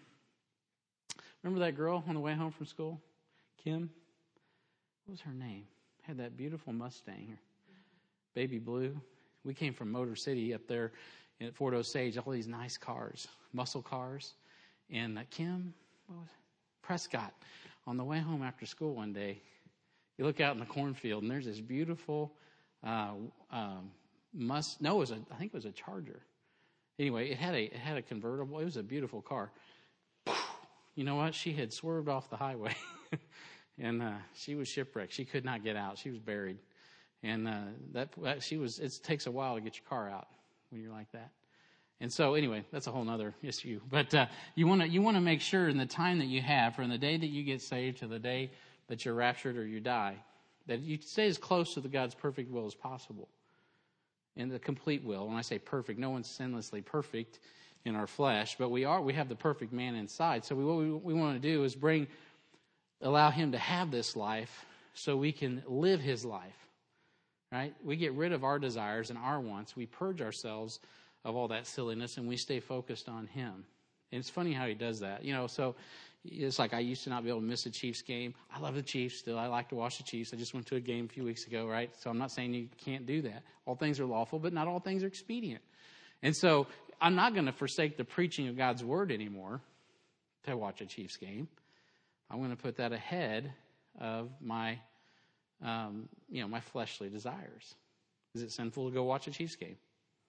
Remember that girl on the way home from school? Kim? What was her name? Had that beautiful Mustang, baby blue. We came from Motor City up there at Fort Osage, all these nice cars, muscle cars. And uh, Kim, what was it? Prescott, on the way home after school one day, you look out in the cornfield and there's this beautiful uh, um, must. No, it was a. I think it was a Charger. Anyway, it had a it had a convertible. It was a beautiful car. You know what? She had swerved off the highway. And uh, she was shipwrecked. She could not get out. She was buried. And uh, that, that she was. It takes a while to get your car out when you're like that. And so, anyway, that's a whole other issue. But uh, you want to you want to make sure in the time that you have, from the day that you get saved to the day that you're raptured or you die, that you stay as close to the God's perfect will as possible, and the complete will. When I say perfect, no one's sinlessly perfect in our flesh, but we are. We have the perfect man inside. So we, what we, we want to do is bring. Allow him to have this life so we can live his life, right? We get rid of our desires and our wants. We purge ourselves of all that silliness and we stay focused on him. And it's funny how he does that. You know, so it's like I used to not be able to miss a Chiefs game. I love the Chiefs still. I like to watch the Chiefs. I just went to a game a few weeks ago, right? So I'm not saying you can't do that. All things are lawful, but not all things are expedient. And so I'm not going to forsake the preaching of God's word anymore to watch a Chiefs game. I'm going to put that ahead of my, um, you know, my fleshly desires. Is it sinful to go watch a Chiefs game?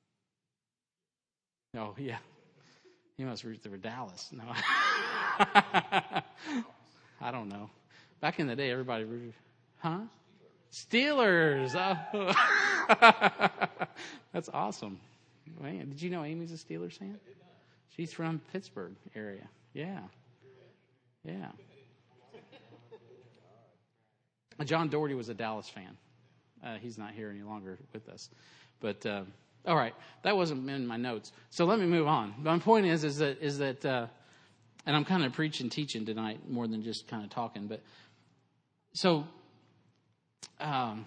Oh, yeah. You must root for Dallas. No. I don't know. Back in the day, everybody rooted. Huh? Steelers. Oh. That's awesome. Man, did you know Amy's a Steelers fan? She's from Pittsburgh area. Yeah. Yeah. John Doherty was a Dallas fan. Uh, he's not here any longer with us. But, uh, all right, that wasn't in my notes. So let me move on. My point is, is that, is that uh, and I'm kind of preaching, teaching tonight more than just kind of talking. But so um,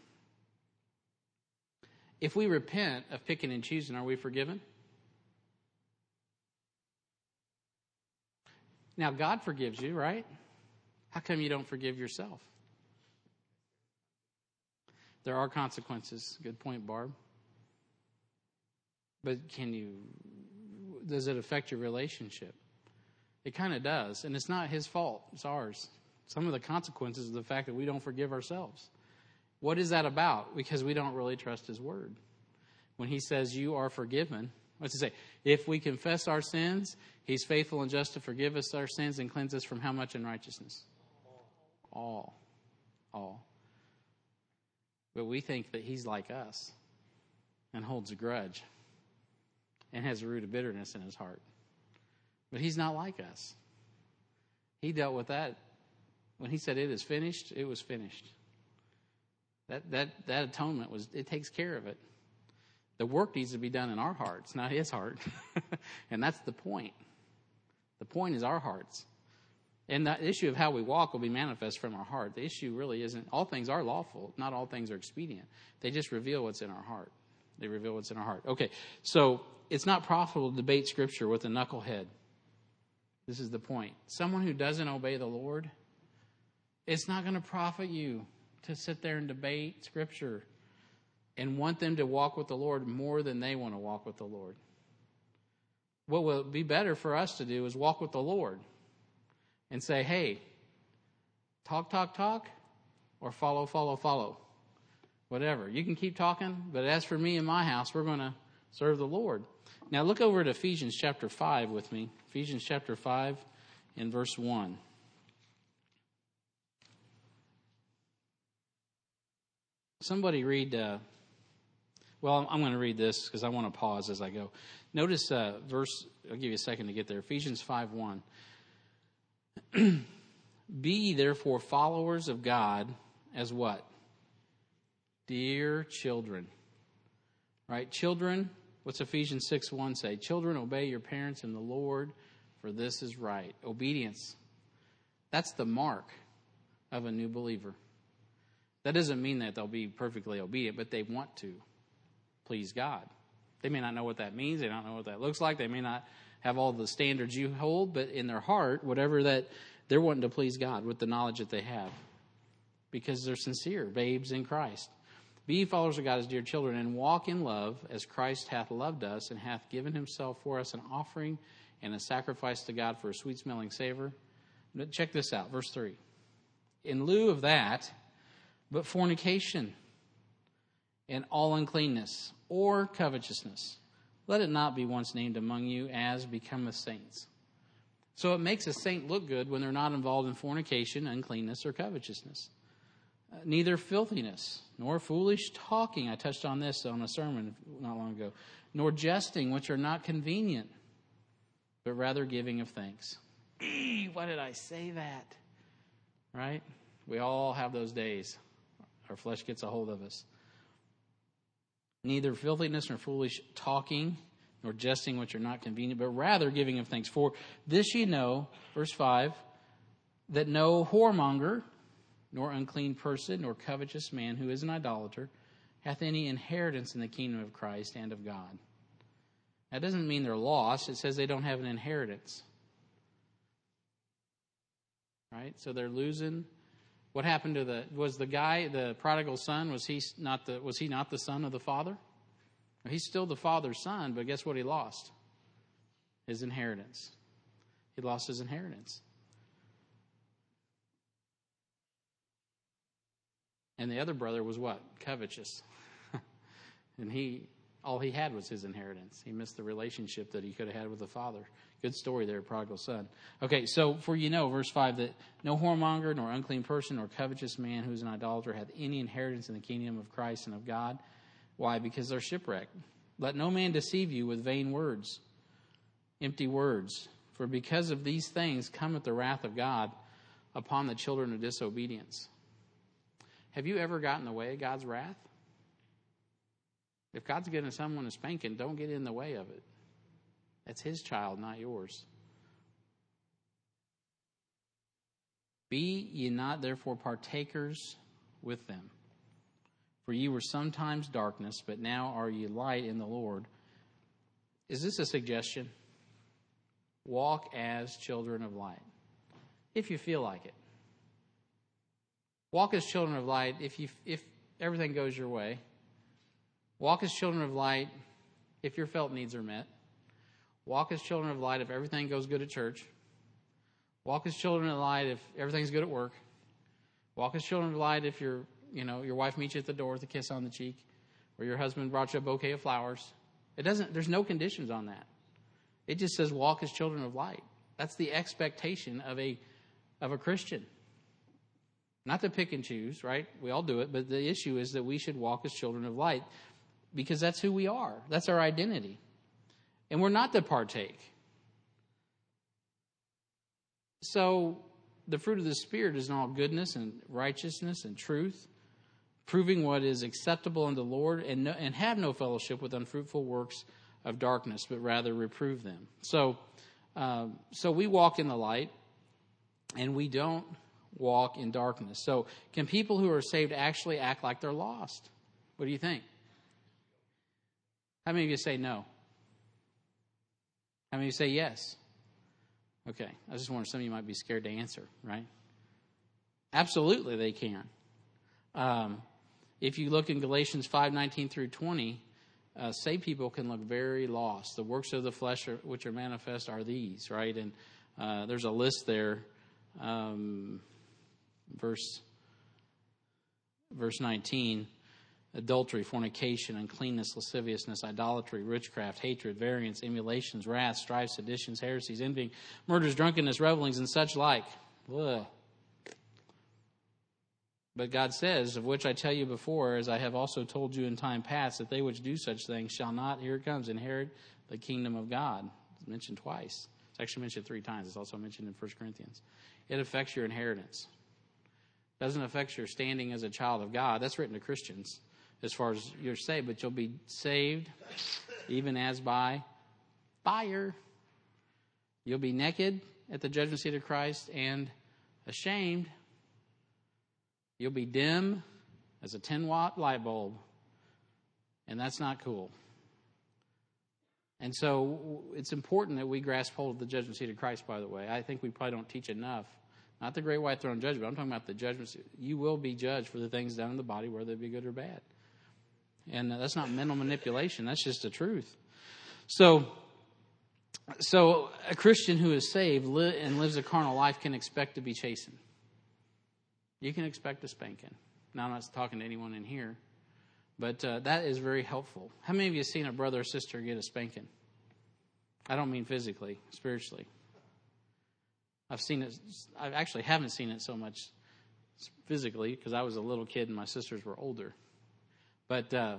if we repent of picking and choosing, are we forgiven? Now, God forgives you, right? How come you don't forgive yourself? There are consequences. Good point, Barb. But can you, does it affect your relationship? It kind of does. And it's not his fault. It's ours. Some of the consequences of the fact that we don't forgive ourselves. What is that about? Because we don't really trust his word. When he says you are forgiven, what's he say? If we confess our sins, he's faithful and just to forgive us our sins and cleanse us from how much unrighteousness? All. All. But we think that he's like us and holds a grudge and has a root of bitterness in his heart. But he's not like us. He dealt with that. When he said it is finished, it was finished. That that that atonement was, it takes care of it. The work needs to be done in our hearts, not his heart. And that's the point. The point is our hearts. And the issue of how we walk will be manifest from our heart. The issue really isn't, all things are lawful, not all things are expedient. They just reveal what's in our heart. They reveal what's in our heart. Okay, so it's not profitable to debate Scripture with a knucklehead. This is the point. Someone who doesn't obey the Lord, it's not going to profit you to sit there and debate Scripture and want them to walk with the Lord more than they want to walk with the Lord. What will be better for us to do is walk with the Lord and say, hey, talk, talk, talk, or follow, follow, follow. Whatever. You can keep talking, but as for me and my house, we're going to serve the Lord. Now look over at Ephesians chapter five with me. Ephesians chapter five and verse one. Somebody read, uh, well, I'm going to read this because I want to pause as I go. Notice uh, verse, I'll give you a second to get there. Ephesians five one. Be ye therefore followers of God as what? Dear children. Right? Children, what's Ephesians six one say? Children, obey your parents in the Lord, for this is right. Obedience. That's the mark of a new believer. That doesn't mean that they'll be perfectly obedient, but they want to please God. They may not know what that means. They don't know what that looks like. They may not have all the standards you hold, but in their heart, whatever that, they're wanting to please God with the knowledge that they have because they're sincere, babes in Christ. Be ye followers of God as dear children, and walk in love as Christ hath loved us and hath given himself for us an offering and a sacrifice to God for a sweet-smelling savor. But check this out, verse three. In lieu of that, but fornication and all uncleanness or covetousness, let it not be once named among you as becometh saints. So it makes a saint look good when they're not involved in fornication, uncleanness, or covetousness. Uh, neither filthiness, nor foolish talking. I touched on this on a sermon not long ago. Nor jesting, which are not convenient, but rather giving of thanks. Eee, why did I say that? Right? We all have those days. Our flesh gets a hold of us. Neither filthiness nor foolish talking, nor jesting, which are not convenient, but rather giving of thanks. For this ye know, verse five, that no whoremonger, nor unclean person, nor covetous man who is an idolater, hath any inheritance in the kingdom of Christ and of God. That doesn't mean they're lost. It says they don't have an inheritance. Right? So they're losing. What happened to the, was the guy, the prodigal son, was he not the, was he not the son of the father? He's still the father's son, but guess what he lost? His inheritance. He lost his inheritance. And the other brother was what? Covetous. And he, all he had was his inheritance. He missed the relationship that he could have had with the father. Good story there, prodigal son. Okay, so for you know, verse five, that no whoremonger, nor unclean person, nor covetous man who is an idolater hath any inheritance in the kingdom of Christ and of God. Why? Because they're shipwrecked. Let no man deceive you with vain words, empty words. For because of these things cometh the wrath of God upon the children of disobedience. Have you ever gotten in the way of God's wrath? If God's giving someone a spanking, don't get in the way of it. That's his child, not yours. Be ye not therefore partakers with them. For ye were sometimes darkness, but now are ye light in the Lord. Is this a suggestion? Walk as children of light, if you feel like it. Walk as children of light if you if everything goes your way. Walk as children of light if your felt needs are met. Walk as children of light if everything goes good at church. Walk as children of light if everything's good at work. Walk as children of light if your, you know, your wife meets you at the door with a kiss on the cheek, or your husband brought you a bouquet of flowers. It doesn't. There's no conditions on that. It just says walk as children of light. That's the expectation of a of a Christian. Not to pick and choose, right? We all do it, but the issue is that we should walk as children of light because that's who we are. That's our identity. And we're not to partake. So the fruit of the Spirit is in all goodness and righteousness and truth, proving what is acceptable unto the Lord, and, no, and have no fellowship with unfruitful works of darkness, but rather reprove them. So, um, so we walk in the light, and we don't walk in darkness. So can people who are saved actually act like they're lost? What do you think? How many of you say no? How many of you say yes? Okay, I just wonder, some of you might be scared to answer, right? Absolutely they can. Um, if you look in Galatians five nineteen through twenty, uh, saved people can look very lost. The works of the flesh are, which are manifest are these, right? And uh, there's a list there. Um, verse, verse nineteen, adultery, fornication, uncleanness, lasciviousness, idolatry, witchcraft, hatred, variance, emulations, wrath, strife, seditions, heresies, envying, murders, drunkenness, revelings, and such like. Ugh. But God says, of which I tell you before, as I have also told you in time past, that they which do such things shall not, here it comes, inherit the kingdom of God. It's mentioned twice. It's actually mentioned three times. It's also mentioned in First Corinthians. It affects your inheritance. It doesn't affect your standing as a child of God. That's written to Christians as far as you're saved. But you'll be saved even as by fire. You'll be naked at the judgment seat of Christ and ashamed. You'll be dim as a ten-watt light bulb. And that's not cool. And so it's important that we grasp hold of the judgment seat of Christ, by the way. I think we probably don't teach enough. Not the great white throne judgment. I'm talking about the judgment seat. You will be judged for the things done in the body, whether they be good or bad. And that's not mental manipulation. That's just the truth. So, so a Christian who is saved and lives a carnal life can expect to be chastened. You can expect a spanking. Now, I'm not talking to anyone in here. But uh, that is very helpful. How many of you have seen a brother or sister get a spanking? I don't mean physically, spiritually. I've seen it. I actually haven't seen it so much physically because I was a little kid and my sisters were older. But uh,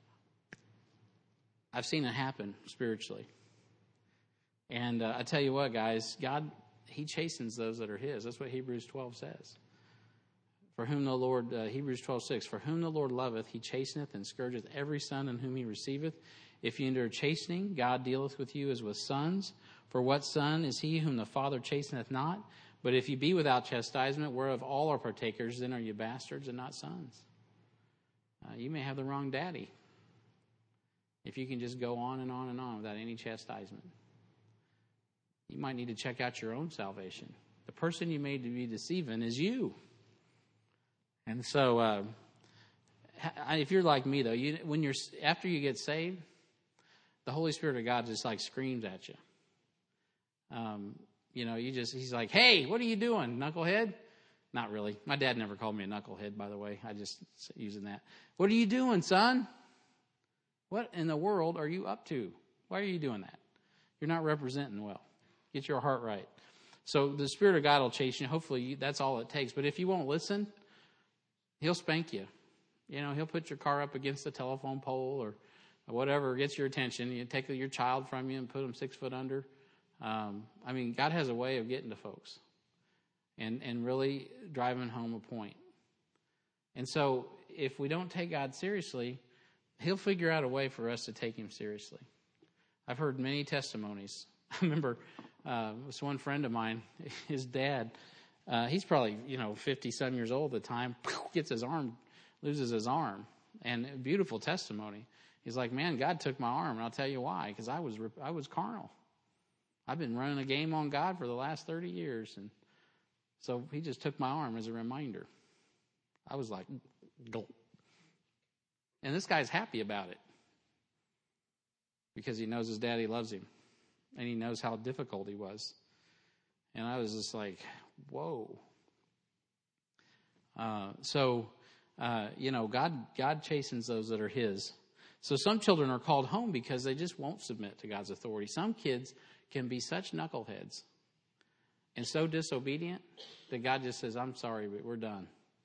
I've seen it happen spiritually. And uh, I tell you what, guys, God, He chastens those that are His. That's what Hebrews twelve says. For whom the Lord, uh, Hebrews twelve six, for whom the Lord loveth, He chasteneth and scourgeth every son in whom He receiveth. If you endure chastening, God dealeth with you as with sons. For what son is he whom the Father chasteneth not? But if you be without chastisement, whereof all are partakers, then are you bastards and not sons. Uh, you may have the wrong daddy if you can just go on and on and on without any chastisement. You might need to check out your own salvation. The person you made to be deceiving is you. And so, uh, if you're like me, though, you, when you're after you get saved, the Holy Spirit of God just like screams at you. Um, you know, you just He's like, "Hey, what are you doing, knucklehead?" Not really. My dad never called me a knucklehead, by the way. I just using that. What are you doing, son? What in the world are you up to? Why are you doing that? You're not representing well. Get your heart right. So the Spirit of God will chase you. Hopefully, you, that's all it takes. But if you won't listen, He'll spank you. You know, He'll put your car up against the telephone pole or whatever gets your attention. You take your child from you and put them six foot under. Um, I mean, God has a way of getting to folks and, and really driving home a point. And so if we don't take God seriously, He'll figure out a way for us to take Him seriously. I've heard many testimonies. I remember uh, this one friend of mine, his dad, Uh, he's probably, you know, fifty-some years old at the time, gets his arm, loses his arm. And a beautiful testimony. He's like, man, God took my arm, and I'll tell you why, because I was I was carnal. I've been running a game on God for the last thirty years. And so He just took my arm as a reminder. I was like, gulp. And this guy's happy about it because he knows his daddy loves him, and he knows how difficult he was. And I was just like, whoa. Uh, so, uh, you know, God God chastens those that are His. So some children are called home because they just won't submit to God's authority. Some kids can be such knuckleheads and so disobedient that God just says, I'm sorry, but we're done.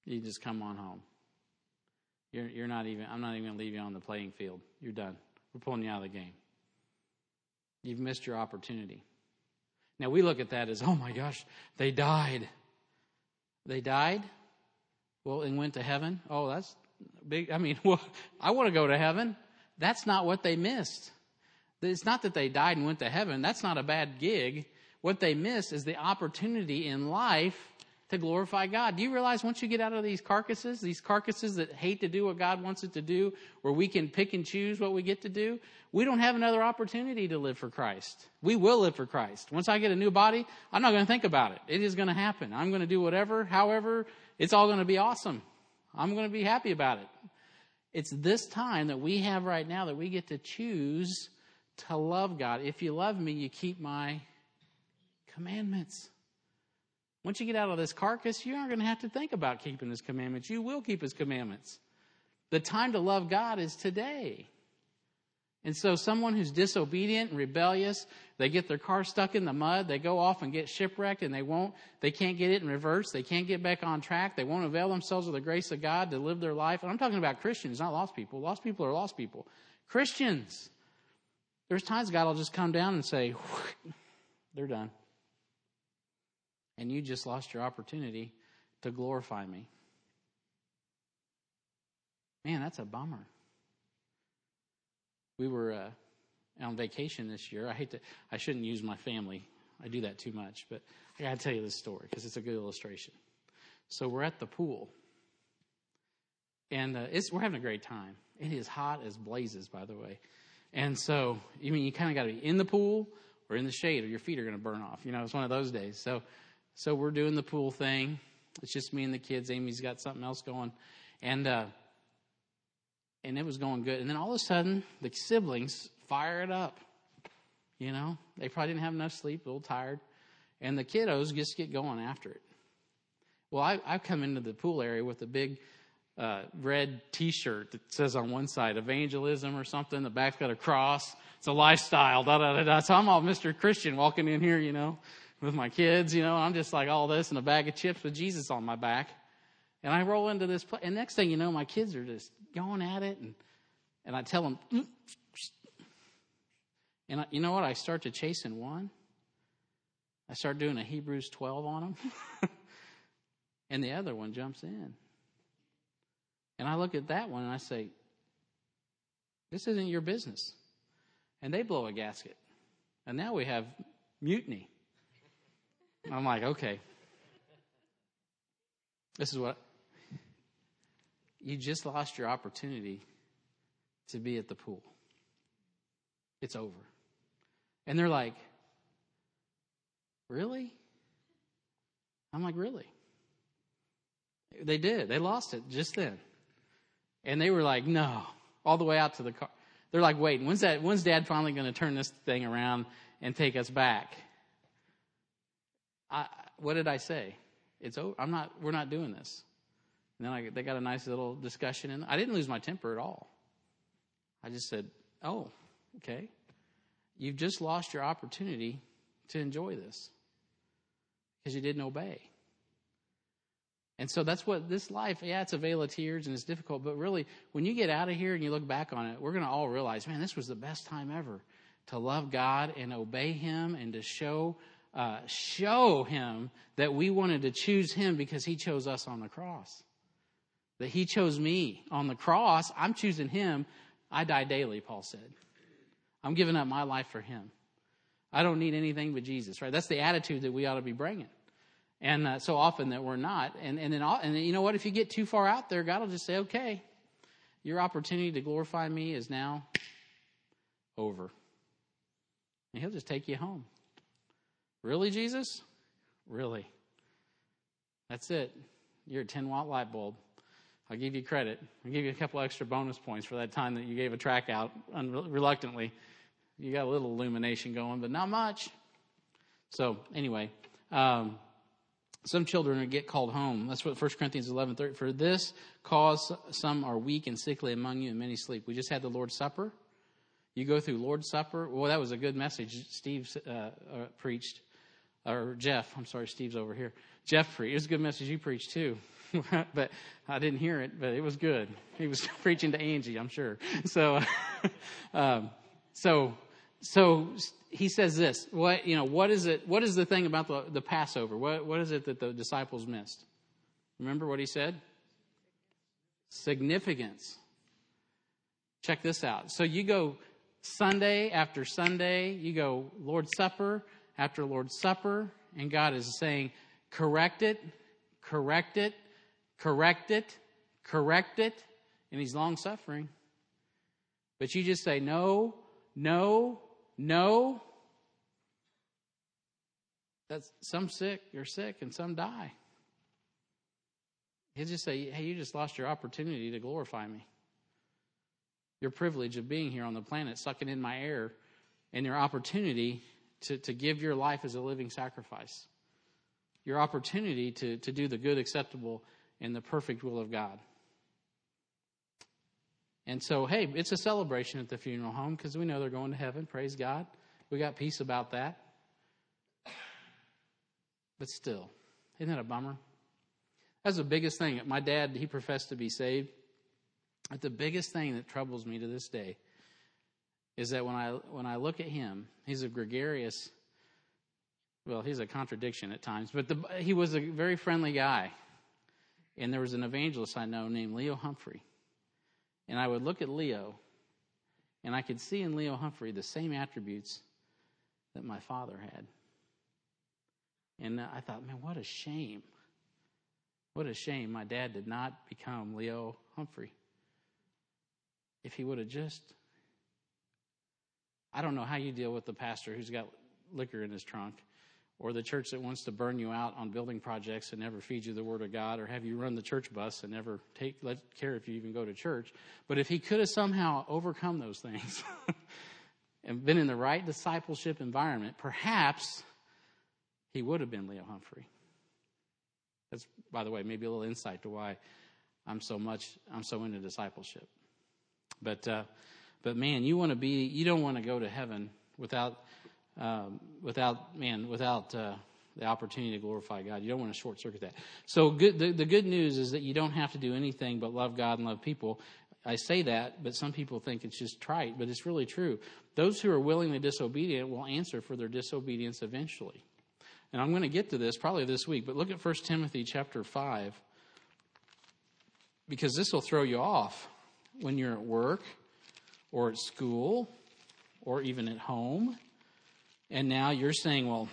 You just come on home. You're, you're not even, I'm not even going to leave you on the playing field. You're done. We're pulling you out of the game. You've missed your opportunity. Now, we look at that as, oh my gosh, they died. They died? Well, and went to heaven? Oh, that's big. I mean, well, I want to go to heaven. That's not what they missed. It's not that they died and went to heaven. That's not a bad gig. What they missed is the opportunity in life to glorify God. Do you realize once you get out of these carcasses, these carcasses that hate to do what God wants it to do, where we can pick and choose what we get to do, we don't have another opportunity to live for Christ. We will live for Christ. Once I get a new body, I'm not going to think about it. It is going to happen. I'm going to do whatever, however, it's all going to be awesome. I'm going to be happy about it. It's this time that we have right now that we get to choose to love God. If you love me, you keep my commandments. Once you get out of this carcass, you aren't going to have to think about keeping his commandments. You will keep his commandments. The time to love God is today. And so someone who's disobedient and rebellious, they get their car stuck in the mud, they go off and get shipwrecked, and they won't, they can't get it in reverse, they can't get back on track, they won't avail themselves of the grace of God to live their life. And I'm talking about Christians, not lost people. Lost people are lost people. Christians. There's times God will just come down and say, they're done. And you just lost your opportunity to glorify me. Man, that's a bummer. We were uh, on vacation this year. I hate to, I shouldn't use my family. I do that too much, but I got to tell you this story because it's a good illustration. So we're at the pool, and uh, it's we're having a great time. It is hot as blazes, by the way. And so, I mean, you kind of got to be in the pool or in the shade, or your feet are going to burn off. You know, it's one of those days. So. So we're doing the pool thing. It's just me and the kids. Amy's got something else going. And uh, and it was going good. And then all of a sudden, the siblings fire it up. You know, they probably didn't have enough sleep, a little tired. And the kiddos just get going after it. Well, I, I've come into the pool area with a big uh, red T-shirt that says on one side, evangelism or something. The back's got a cross. It's a lifestyle, da-da-da-da. So I'm all Mister Christian walking in here, you know, with my kids, you know, I'm just like all this and a bag of chips with Jesus on my back. And I roll into this place. And next thing you know, my kids are just going at it. And, and I tell them, mm. and I, you know what? I start to chasing one. I start doing a Hebrews twelve on them. And the other one jumps in. And I look at that one and I say, this isn't your business. And they blow a gasket. And now we have mutiny. I'm like, okay. This is what, you just lost your opportunity to be at the pool. It's over. And they're like, really? I'm like, really? They did. They lost it just then. And they were like, no, all the way out to the car. They're like, wait, when's that? When's Dad finally going to turn this thing around and take us back? I, what did I say? It's over. I'm not. We're not doing this. And then I, they got a nice little discussion, and I didn't lose my temper at all. I just said, "Oh, okay. You've just lost your opportunity to enjoy this because you didn't obey." And so that's what this life. Yeah, it's a veil of tears and it's difficult, but really, when you get out of here and you look back on it, we're going to all realize, man, this was the best time ever to love God and obey Him and to show. Uh, show him that we wanted to choose him because he chose us on the cross. That he chose me on the cross. I'm choosing him. I die daily, Paul said. I'm giving up my life for him. I don't need anything but Jesus, right? That's the attitude that we ought to be bringing. And uh, so often that we're not. And, and then, all, and you know what? If you get too far out there, God will just say, okay, your opportunity to glorify me is now over. And he'll just take you home. Really, Jesus? Really? That's it. You're a ten-watt light bulb. I'll give you credit. I'll give you a couple extra bonus points for that time that you gave a track out reluctantly. You got a little illumination going, but not much. So, anyway, um, some children get called home. That's what First Corinthians eleven thirty. For this cause some are weak and sickly among you, and many sleep. We just had the Lord's Supper. You go through Lord's Supper. Well, that was a good message Steve uh, uh, preached. Or Jeff, I'm sorry, Steve's over here. Jeff preached. It was a good message you preached too. but I didn't hear it, but it was good. He was preaching to Angie, I'm sure. So, um, so, so he says this, what, you know, what is it, what is the thing about the, the Passover? What, what is it that the disciples missed? Remember what he said? Significance. Check this out. So you go Sunday after Sunday, you go Lord's Supper after Lord's Supper, and God is saying, correct it, correct it, correct it, correct it, and he's long-suffering. But you just say, no, no, no. That's, some sick, you're sick, and some die. He'll just say, hey, you just lost your opportunity to glorify me. Your privilege of being here on the planet, sucking in my air, and your opportunity to, to give your life as a living sacrifice. Your opportunity to, to do the good, acceptable, and the perfect will of God. And so, hey, it's a celebration at the funeral home because we know they're going to heaven. Praise God. We got peace about that. But still, isn't that a bummer? That's the biggest thing. My dad, he professed to be saved. But the biggest thing that troubles me to this day is that when I when I look at him, he's a gregarious, well, he's a contradiction at times, but the, he was a very friendly guy. And there was an evangelist I know named Leo Humphrey. And I would look at Leo, and I could see in Leo Humphrey the same attributes that my father had. And I thought, man, what a shame. What a shame my dad did not become Leo Humphrey. If he would have just, I don't know how you deal with the pastor who's got liquor in his trunk, or the church that wants to burn you out on building projects and never feed you the Word of God, or have you run the church bus and never take let, care if you even go to church. But if he could have somehow overcome those things and been in the right discipleship environment, perhaps he would have been Leo Humphrey. That's, by the way, maybe a little insight to why I'm so much, I'm so into discipleship. But, uh, but man, you want to be, you don't want to go to heaven without, um, without, man, without uh, the opportunity to glorify God. You don't want to short circuit that. So good, the, the good news is that you don't have to do anything but love God and love people. I say that, but some people think it's just trite, but it's really true. Those who are willingly disobedient will answer for their disobedience eventually. And I'm going to get to this probably this week, but look at First Timothy chapter five, because this will throw you off when you're at work or at school or even at home. And now you're saying, well,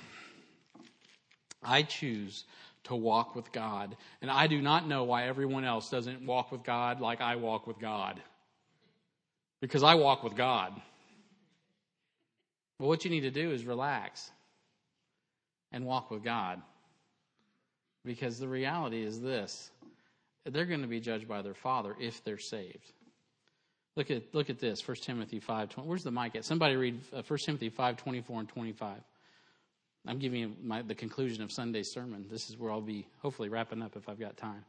I choose to walk with God, and I do not know why everyone else doesn't walk with God like I walk with God. Because I walk with God. Well, what you need to do is relax and walk with God. Because the reality is this. They're going to be judged by their Father if they're saved. Look at look at this, First Timothy five twenty. Where's the mic at? Somebody read First Timothy five twenty-four and twenty-five. I'm giving you my, the conclusion of Sunday's sermon. This is where I'll be hopefully wrapping up if I've got time.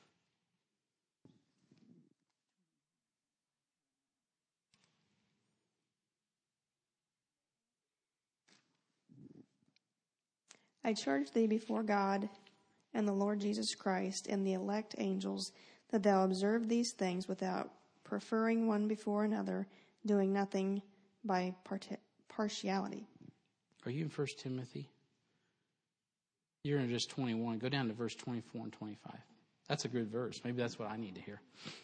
I charge thee before God and the Lord Jesus Christ and the elect angels that thou observe these things without preferring one before another, doing nothing by part- partiality. Are you in First Timothy? You're in just twenty-one. Go down to verse twenty-four and twenty-five. That's a good verse. Maybe that's what I need to hear.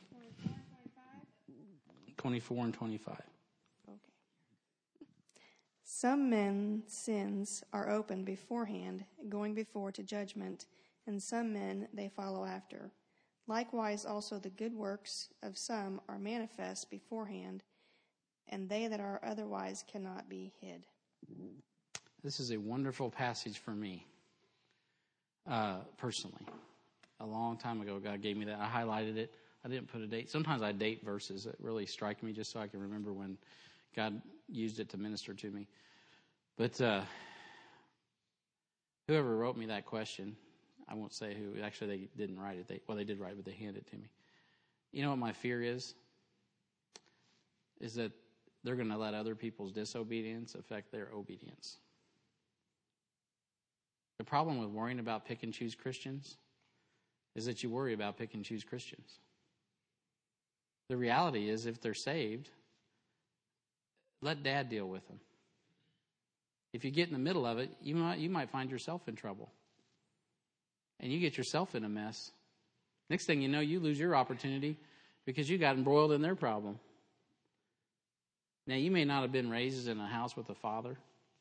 twenty-four and twenty-five. Okay. Some men's sins are open beforehand, going before to judgment, and some men they follow after. Likewise also the good works of some are manifest beforehand, and they that are otherwise cannot be hid. This is a wonderful passage for me, uh, personally. A long time ago, God gave me that. I highlighted it. I didn't put a date. Sometimes I date verses that really strike me just so I can remember when God used it to minister to me. But uh, whoever wrote me that question, I won't say who. Actually, they didn't write it. They, well, they did write it, but they handed it to me. You know what my fear is? Is that they're going to let other people's disobedience affect their obedience. The problem with worrying about pick and choose Christians is that you worry about pick and choose Christians. The reality is, if they're saved, let Dad deal with them. If you get in the middle of it, you might, you might find yourself in trouble. And you get yourself in a mess. Next thing you know, you lose your opportunity because you got embroiled in their problem. Now, you may not have been raised in a house with a father.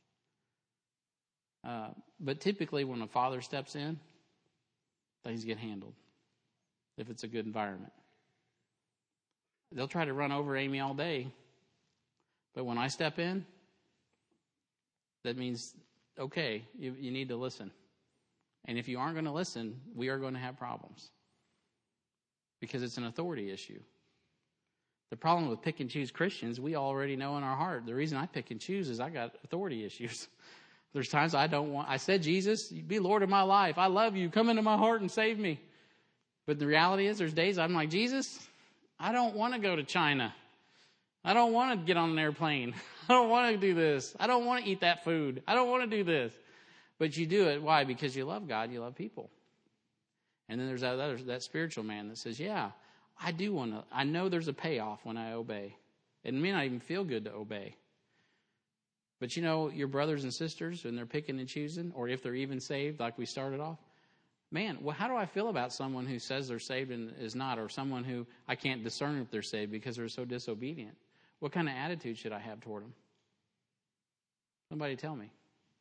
Uh, but typically when a father steps in, things get handled if it's a good environment. They'll try to run over Amy all day. But when I step in, that means, okay, you, you need to listen. And if you aren't going to listen, we are going to have problems. Because it's an authority issue. The problem with pick and choose Christians, we already know in our heart. The reason I pick and choose is I got authority issues. There's times I don't want, I said, Jesus, you be Lord of my life. I love you. Come into my heart and save me. But the reality is there's days I'm like, Jesus, I don't want to go to China. I don't want to get on an airplane. I don't want to do this. I don't want to eat that food. I don't want to do this. But you do it. Why? Because you love God. You love people. And then there's that other, that spiritual man that says, yeah, I do want to. I know there's a payoff when I obey. It may not even feel good to obey. But you know, your brothers and sisters, when they're picking and choosing, or if they're even saved, like we started off, man, well, how do I feel about someone who says they're saved and is not, or someone who I can't discern if they're saved because they're so disobedient? What kind of attitude should I have toward them? Somebody tell me.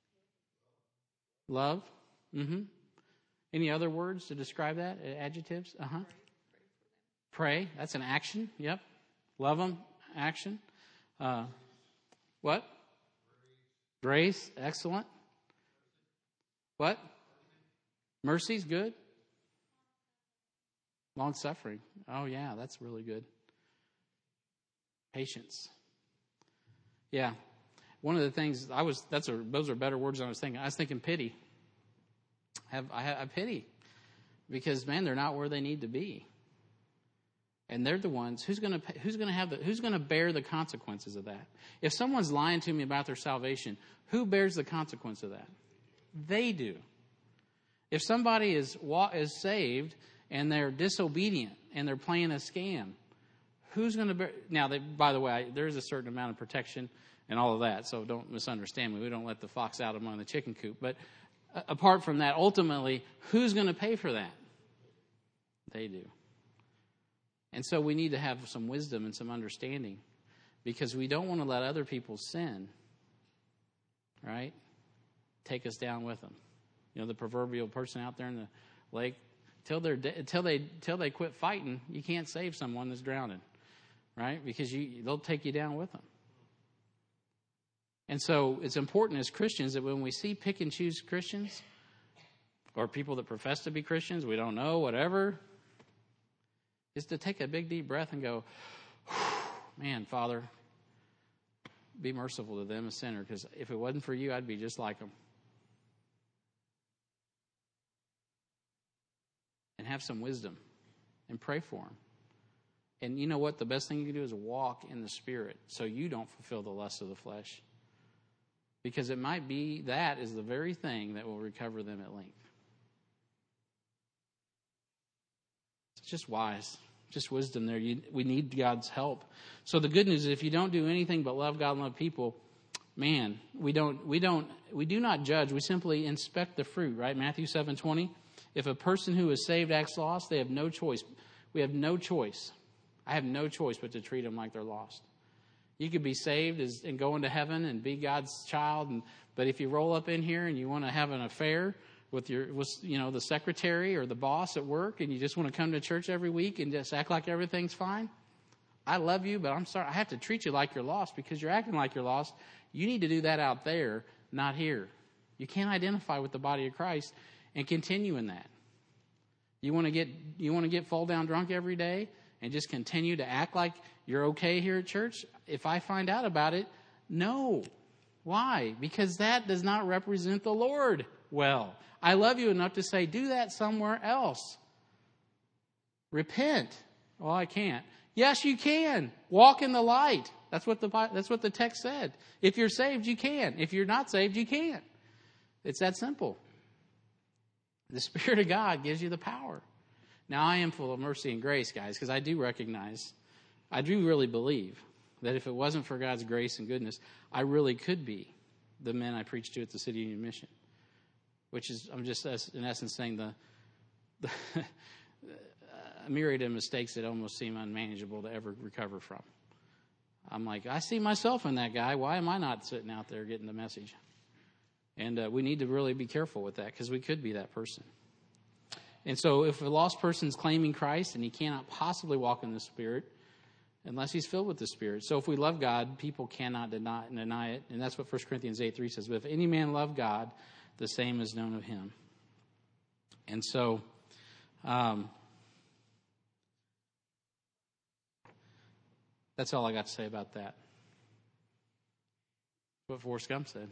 Love? Mm-hmm. Any other words to describe that? Adjectives? Uh-huh. Pray. That's an action. Yep. Love them. Action. Uh, what? Grace. Excellent. What? Mercy's good. Long suffering. Oh, yeah, that's really good. Patience. Yeah. One of the things I was, that's a, those are better words than I was thinking. I was thinking pity. Have I have pity because, man, they're not where they need to be. And they're the ones who's going to who's going to have the who's going to bear the consequences of that. If someone's lying to me about their salvation, who bears the consequence of that? They do. If somebody is is saved and they're disobedient and they're playing a scam, who's going to bear? Now, they, by the way, I, there is a certain amount of protection and all of that, so don't misunderstand me. We don't let the fox out among the chicken coop. But uh, apart from that, ultimately, who's going to pay for that? They do. And so we need to have some wisdom and some understanding because we don't want to let other people's sin, right, take us down with them. You know, the proverbial person out there in the lake, till they're de- till they till they quit fighting, you can't save someone that's drowning, right? Because you they'll take you down with them. And so it's important as Christians that when we see pick and choose Christians or people that profess to be Christians, we don't know, whatever, is to take a big deep breath and go, man, Father, be merciful to them, a sinner, because if it wasn't for you, I'd be just like them. And have some wisdom and pray for them. And you know what? The best thing you can do is walk in the Spirit so you don't fulfill the lusts of the flesh. Because it might be that is the very thing that will recover them at length. It's just wise. Just wisdom there. You, we need God's help. So the good news is if you don't do anything but love God and love people, man, we don't, we don't, we do not judge. We simply inspect the fruit, right? Matthew seven twenty. If a person who is saved acts lost, they have no choice. We have no choice. I have no choice but to treat them like they're lost. You could be saved as, and go into heaven and be God's child, and, but if you roll up in here and you want to have an affair with your, with, you know, the secretary or the boss at work, and you just want to come to church every week and just act like everything's fine, I love you, but I'm sorry, I have to treat you like you're lost because you're acting like you're lost. You need to do that out there, not here. You can't identify with the body of Christ and continue in that. You want to get you want to get fall down drunk every day and just continue to act like you're okay here at church? If I find out about it, no. Why? Because that does not represent the Lord well. I love you enough to say, do that somewhere else. Repent. Well, I can't. Yes, you can. Walk in the light. That's what the that's what the text said. If you're saved, you can. If you're not saved, you can't. It's that simple. The Spirit of God gives you the power. Now, I am full of mercy and grace, guys, because I do recognize, I do really believe that if it wasn't for God's grace and goodness, I really could be the men I preach to at the City Union Mission, which is, I'm just in essence saying the, the a myriad of mistakes that almost seem unmanageable to ever recover from. I'm like, I see myself in that guy. Why am I not sitting out there getting the message? And uh, we need to really be careful with that because we could be that person. And so if a lost person's claiming Christ and he cannot possibly walk in the Spirit unless he's filled with the Spirit. So if we love God, people cannot deny, deny it. And that's what First Corinthians eight three says. But if any man love God, the same is known of him. And so um, that's all I got to say about that. What Forrest Gump said.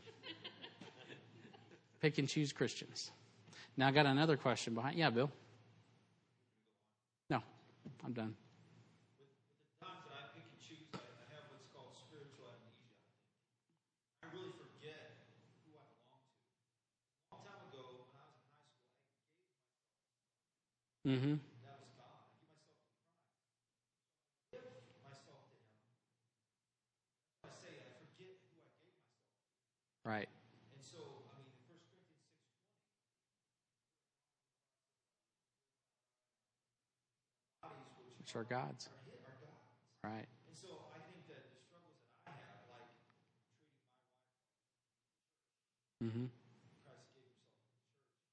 Pick and choose Christians. Now I got another question behind. Yeah, Bill. No, I'm done. With the times that I pick and choose, I, I have what's called spiritual amnesia. I really forget who I belong to. A long time ago, when I was in high school, I gave myself. Mm-hmm. That was God. I give myself to Christ. I give myself to Him. I say I forget who I gave myself to. Right. And so, I mean, in First Corinthians six twenty, Which are God's. are hit are God's. Right. And so I think that the struggles that I have, like treating my wife, Mm-hmm. Christ gave Himself to the church.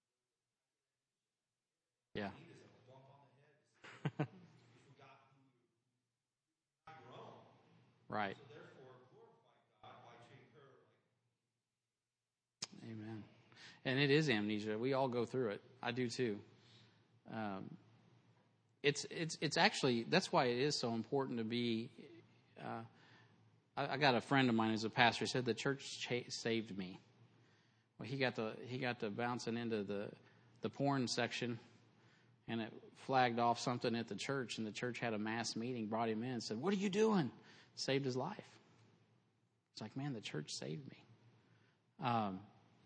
Yeah. Need is a bump on the head. You forgot who you not your own. Right. So therefore, glorify God by treating her like. Amen. And it is amnesia. We all go through it. I do too. Um, it's it's it's actually that's why it is so important to be. Uh, I, I got a friend of mine who's a pastor. He said the church cha- saved me. Well, he got the he got to bouncing into the the porn section, and it flagged off something at the church, and the church had a mass meeting, brought him in, and said, "What are you doing?" Saved his life. It's like, man, the church saved me. Um,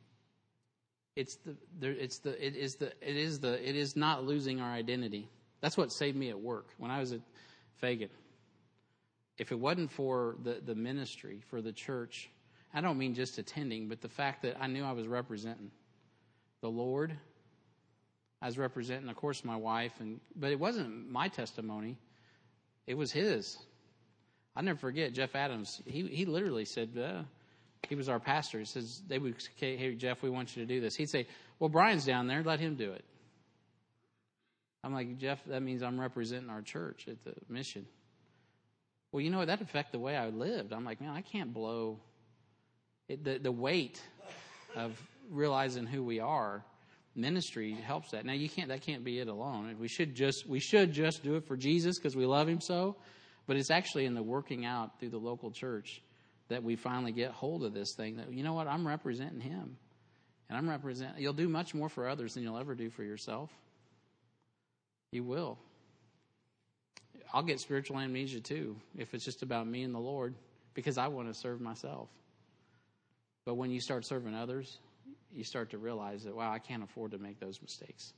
it's the there. It's the it is the it is the it is not losing our identity. That's what saved me at work when I was at Fagan. If it wasn't for the, the ministry, for the church, I don't mean just attending, but the fact that I knew I was representing the Lord. I was representing, of course, my wife, and but it wasn't my testimony. It was his. I'll never forget Jeff Adams. He he literally said, uh, he was our pastor. He says, they would say, hey, Jeff, we want you to do this. He'd say, well, Brian's down there. Let him do it. I'm like, Jeff, that means I'm representing our church at the mission. Well, you know what? That affected the way I lived. I'm like, man, I can't blow it, the, the weight of realizing who we are. Ministry helps that. Now, you can't. That can't be it alone. We should just we should just do it for Jesus because we love Him so. But it's actually in the working out through the local church that we finally get hold of this thing. That you know what? I'm representing Him, and I'm represent. You'll do much more for others than you'll ever do for yourself. You will. I'll get spiritual amnesia too if it's just about me and the Lord because I want to serve myself. But when you start serving others, you start to realize that, wow, I can't afford to make those mistakes.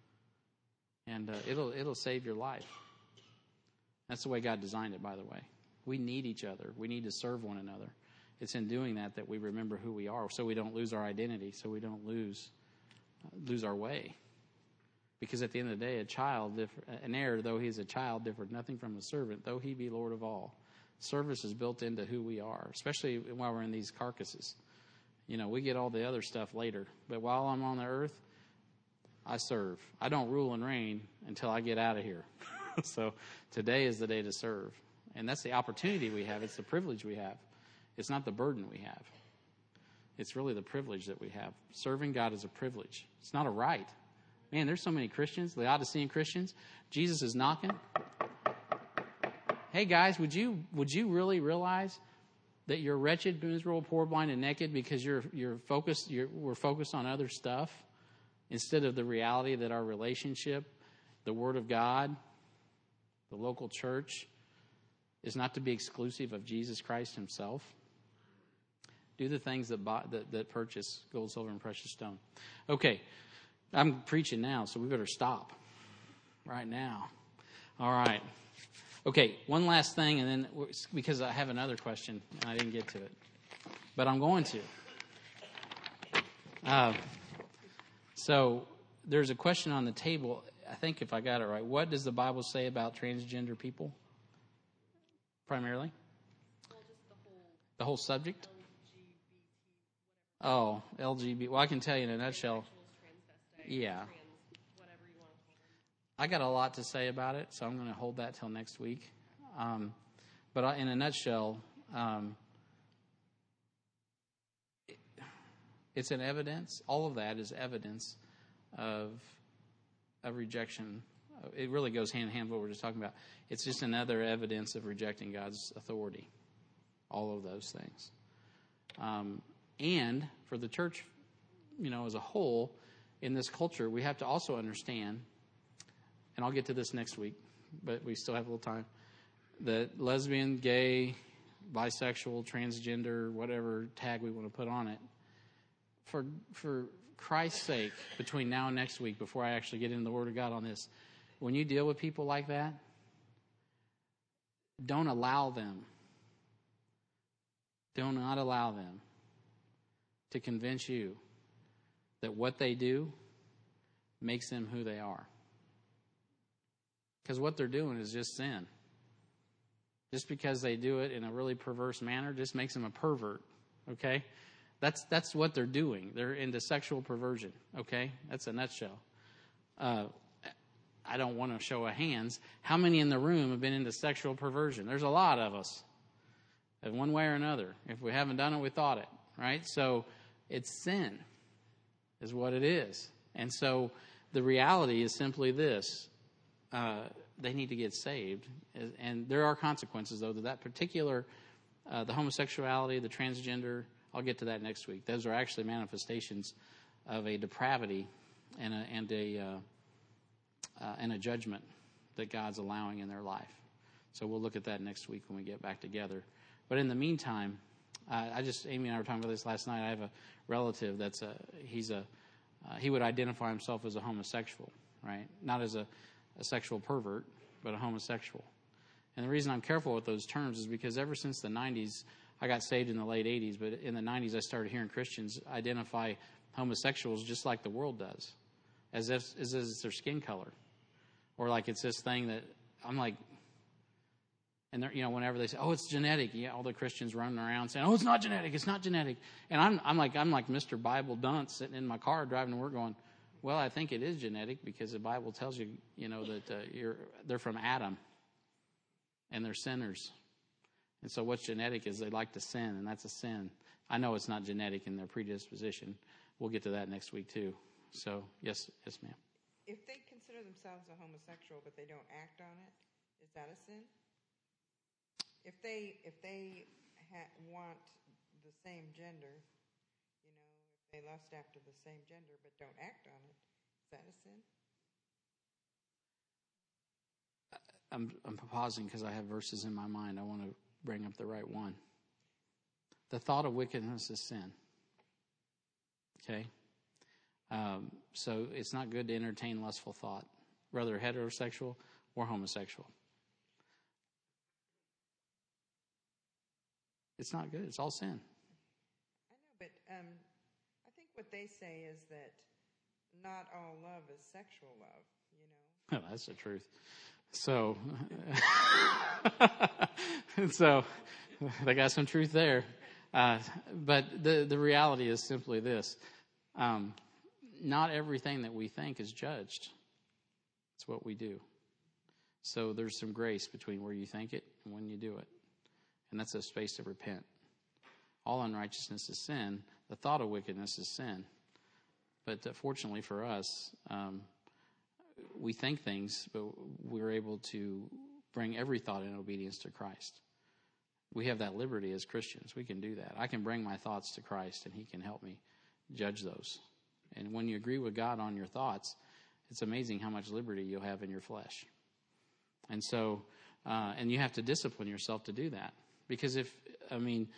And uh, it'll it'll save your life. That's the way God designed it, by the way. We need each other. We need to serve one another. It's in doing that that we remember who we are so we don't lose our identity, so we don't lose uh, lose our way. Because at the end of the day, a child, an heir, though he is a child, differeth nothing from a servant, though he be Lord of all. Service is built into who we are, especially while we're in these carcasses. You know, we get all the other stuff later. But while I'm on the earth, I serve. I don't rule and reign until I get out of here. So today is the day to serve. And that's the opportunity we have. It's the privilege we have. It's not the burden we have. It's really the privilege that we have. Serving God is a privilege. It's not a right. Man, there's so many Christians, Laodicean Christians. Jesus is knocking. Hey, guys, would you would you really realize that you're wretched, miserable, poor, blind, and naked because you're you're focused. You're, we're focused on other stuff instead of the reality that our relationship, the Word of God, the local church, is not to be exclusive of Jesus Christ Himself. Do the things that buy, that, that purchase gold, silver, and precious stone. Okay, I'm preaching now, so we better stop. right now. All right. Okay, one last thing, and then we're- because I have another question, and I didn't get to it. But I'm going to. Uh, so there's a question on the table. I think if I got it right, what does the Bible say about transgender people? Primarily? Well, just the whole, the whole subject? L G B T, oh, L G B T. Well, I can tell you in a nutshell. Yeah. Trans, whatever you want to call them. I got a lot to say about it, so I'm going to hold that till next week. Um, but I, in a nutshell, um, it, it's an evidence. All of that is evidence of of rejection. It really goes hand in hand with what we're just talking about. It's just another evidence of rejecting God's authority. All of those things. Um, and for the church, you know, as a whole, in this culture, we have to also understand, and I'll get to this next week, but we still have a little time, that lesbian, gay, bisexual, transgender, whatever tag we want to put on it, for for Christ's sake, between now and next week, before I actually get into the Word of God on this, when you deal with people like that, don't allow them, do not allow them to convince you that what they do makes them who they are. Because what they're doing is just sin. Just because they do it in a really perverse manner just makes them a pervert, okay? That's that's what they're doing. They're into sexual perversion, okay? That's a nutshell. Uh, I don't want to show of hands. How many in the room have been into sexual perversion? There's a lot of us, in one way or another. If we haven't done it, we thought it, right? So it's sin is what it is. And so the reality is simply this. Uh, they need to get saved. And there are consequences, though, to that particular, uh, the homosexuality, the transgender. I'll get to that next week. Those are actually manifestations of a depravity and a, and a, uh, uh, and a judgment that God's allowing in their life. So we'll look at that next week when we get back together. But in the meantime, uh, I just, Amy and I were talking about this last night. I have a relative that's a, he's a, uh, he would identify himself as a homosexual, right? Not as a, a sexual pervert, but a homosexual. And the reason I'm careful with those terms is because ever since the nineties, I got saved in the late eighties, but in the nineties I started hearing Christians identify homosexuals just like the world does, as if as if it's their skin color. Or like it's this thing that I'm like, and they're, you know, whenever they say, "Oh, it's genetic," yeah, all the Christians running around saying, "Oh, it's not genetic, it's not genetic," and I'm, I'm like, I'm like Mister Bible dunce sitting in my car driving to work, going, "Well, I think it is genetic because the Bible tells you, you know, that uh, you're they're from Adam, and they're sinners, and so what's genetic is they like to sin, and that's a sin. I know it's not genetic in their predisposition. We'll get to that next week too. So, yes, yes, ma'am. If they consider themselves a homosexual but they don't act on it, is that a sin? If they if they ha- want the same gender, you know, if they lust after the same gender but don't act on it, is that a sin? I'm I'm pausing because I have verses in my mind. I want to bring up the right one. The thought of wickedness is sin. Okay? Um, so it's not good to entertain lustful thought, whether heterosexual or homosexual. It's not good. It's all sin. I know, but um, I think what they say is that not all love is sexual love, you know? Oh, that's the truth. So, so they got some truth there. Uh, but the, the reality is simply this. Um, not everything that we think is judged. It's what we do. So there's some grace between where you think it and when you do it. And that's a space to repent. All unrighteousness is sin. The thought of wickedness is sin. But uh, fortunately for us, um, we think things, but we're able to bring every thought in obedience to Christ. We have that liberty as Christians. We can do that. I can bring my thoughts to Christ, and He can help me judge those. And when you agree with God on your thoughts, it's amazing how much liberty you'll have in your flesh. And so, uh, and you have to discipline yourself to do that. Because if, I mean,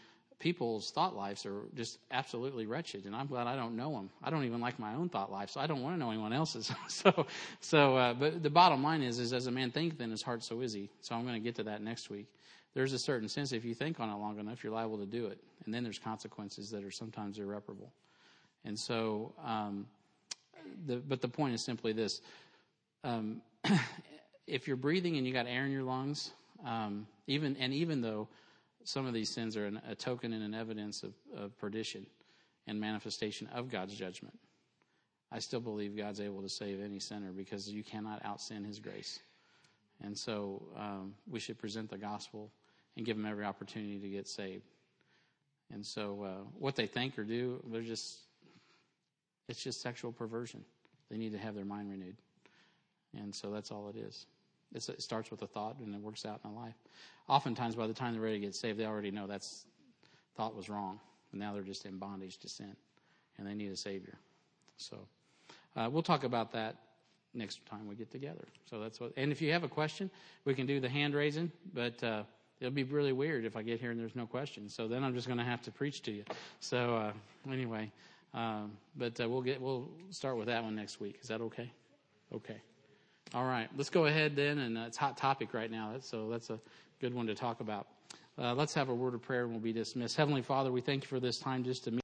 people's thought lives are just absolutely wretched, and I'm glad I don't know them. I don't even like my own thought life, so I don't want to know anyone else's. so, so, uh, but the bottom line is, is as a man thinketh in his heart, so is he. So I'm going to get to that next week. There's a certain sense, if you think on it long enough, you're liable to do it, and then there's consequences that are sometimes irreparable. And so, um, the, but the point is simply this: um, if you're breathing and you got air in your lungs, um, even and even though some of these sins are an, a token and an evidence of, of perdition and manifestation of God's judgment, I still believe God's able to save any sinner because you cannot out-sin his grace. And so um, we should present the gospel and give them every opportunity to get saved. And so uh, what they think or do, they're just, it's just sexual perversion. They need to have their mind renewed. And so that's all it is. It's, it starts with a thought and it works out in a life. Oftentimes, by the time they're ready to get saved, they already know that's thought was wrong. And now they're just in bondage to sin. And they need a Savior. So uh, we'll talk about that next time we get together. So that's what. And if you have a question, we can do the hand raising. But uh, it'll be really weird if I get here and there's no questions. So then I'm just going to have to preach to you. So uh, anyway, um, but uh, we'll get we'll start with that one next week. Is that okay? Okay. All right. Let's go ahead then. And uh, it's a hot topic right now. So that's a good one to talk about. Uh, let's have a word of prayer and we'll be dismissed. Heavenly Father, we thank you for this time just to meet.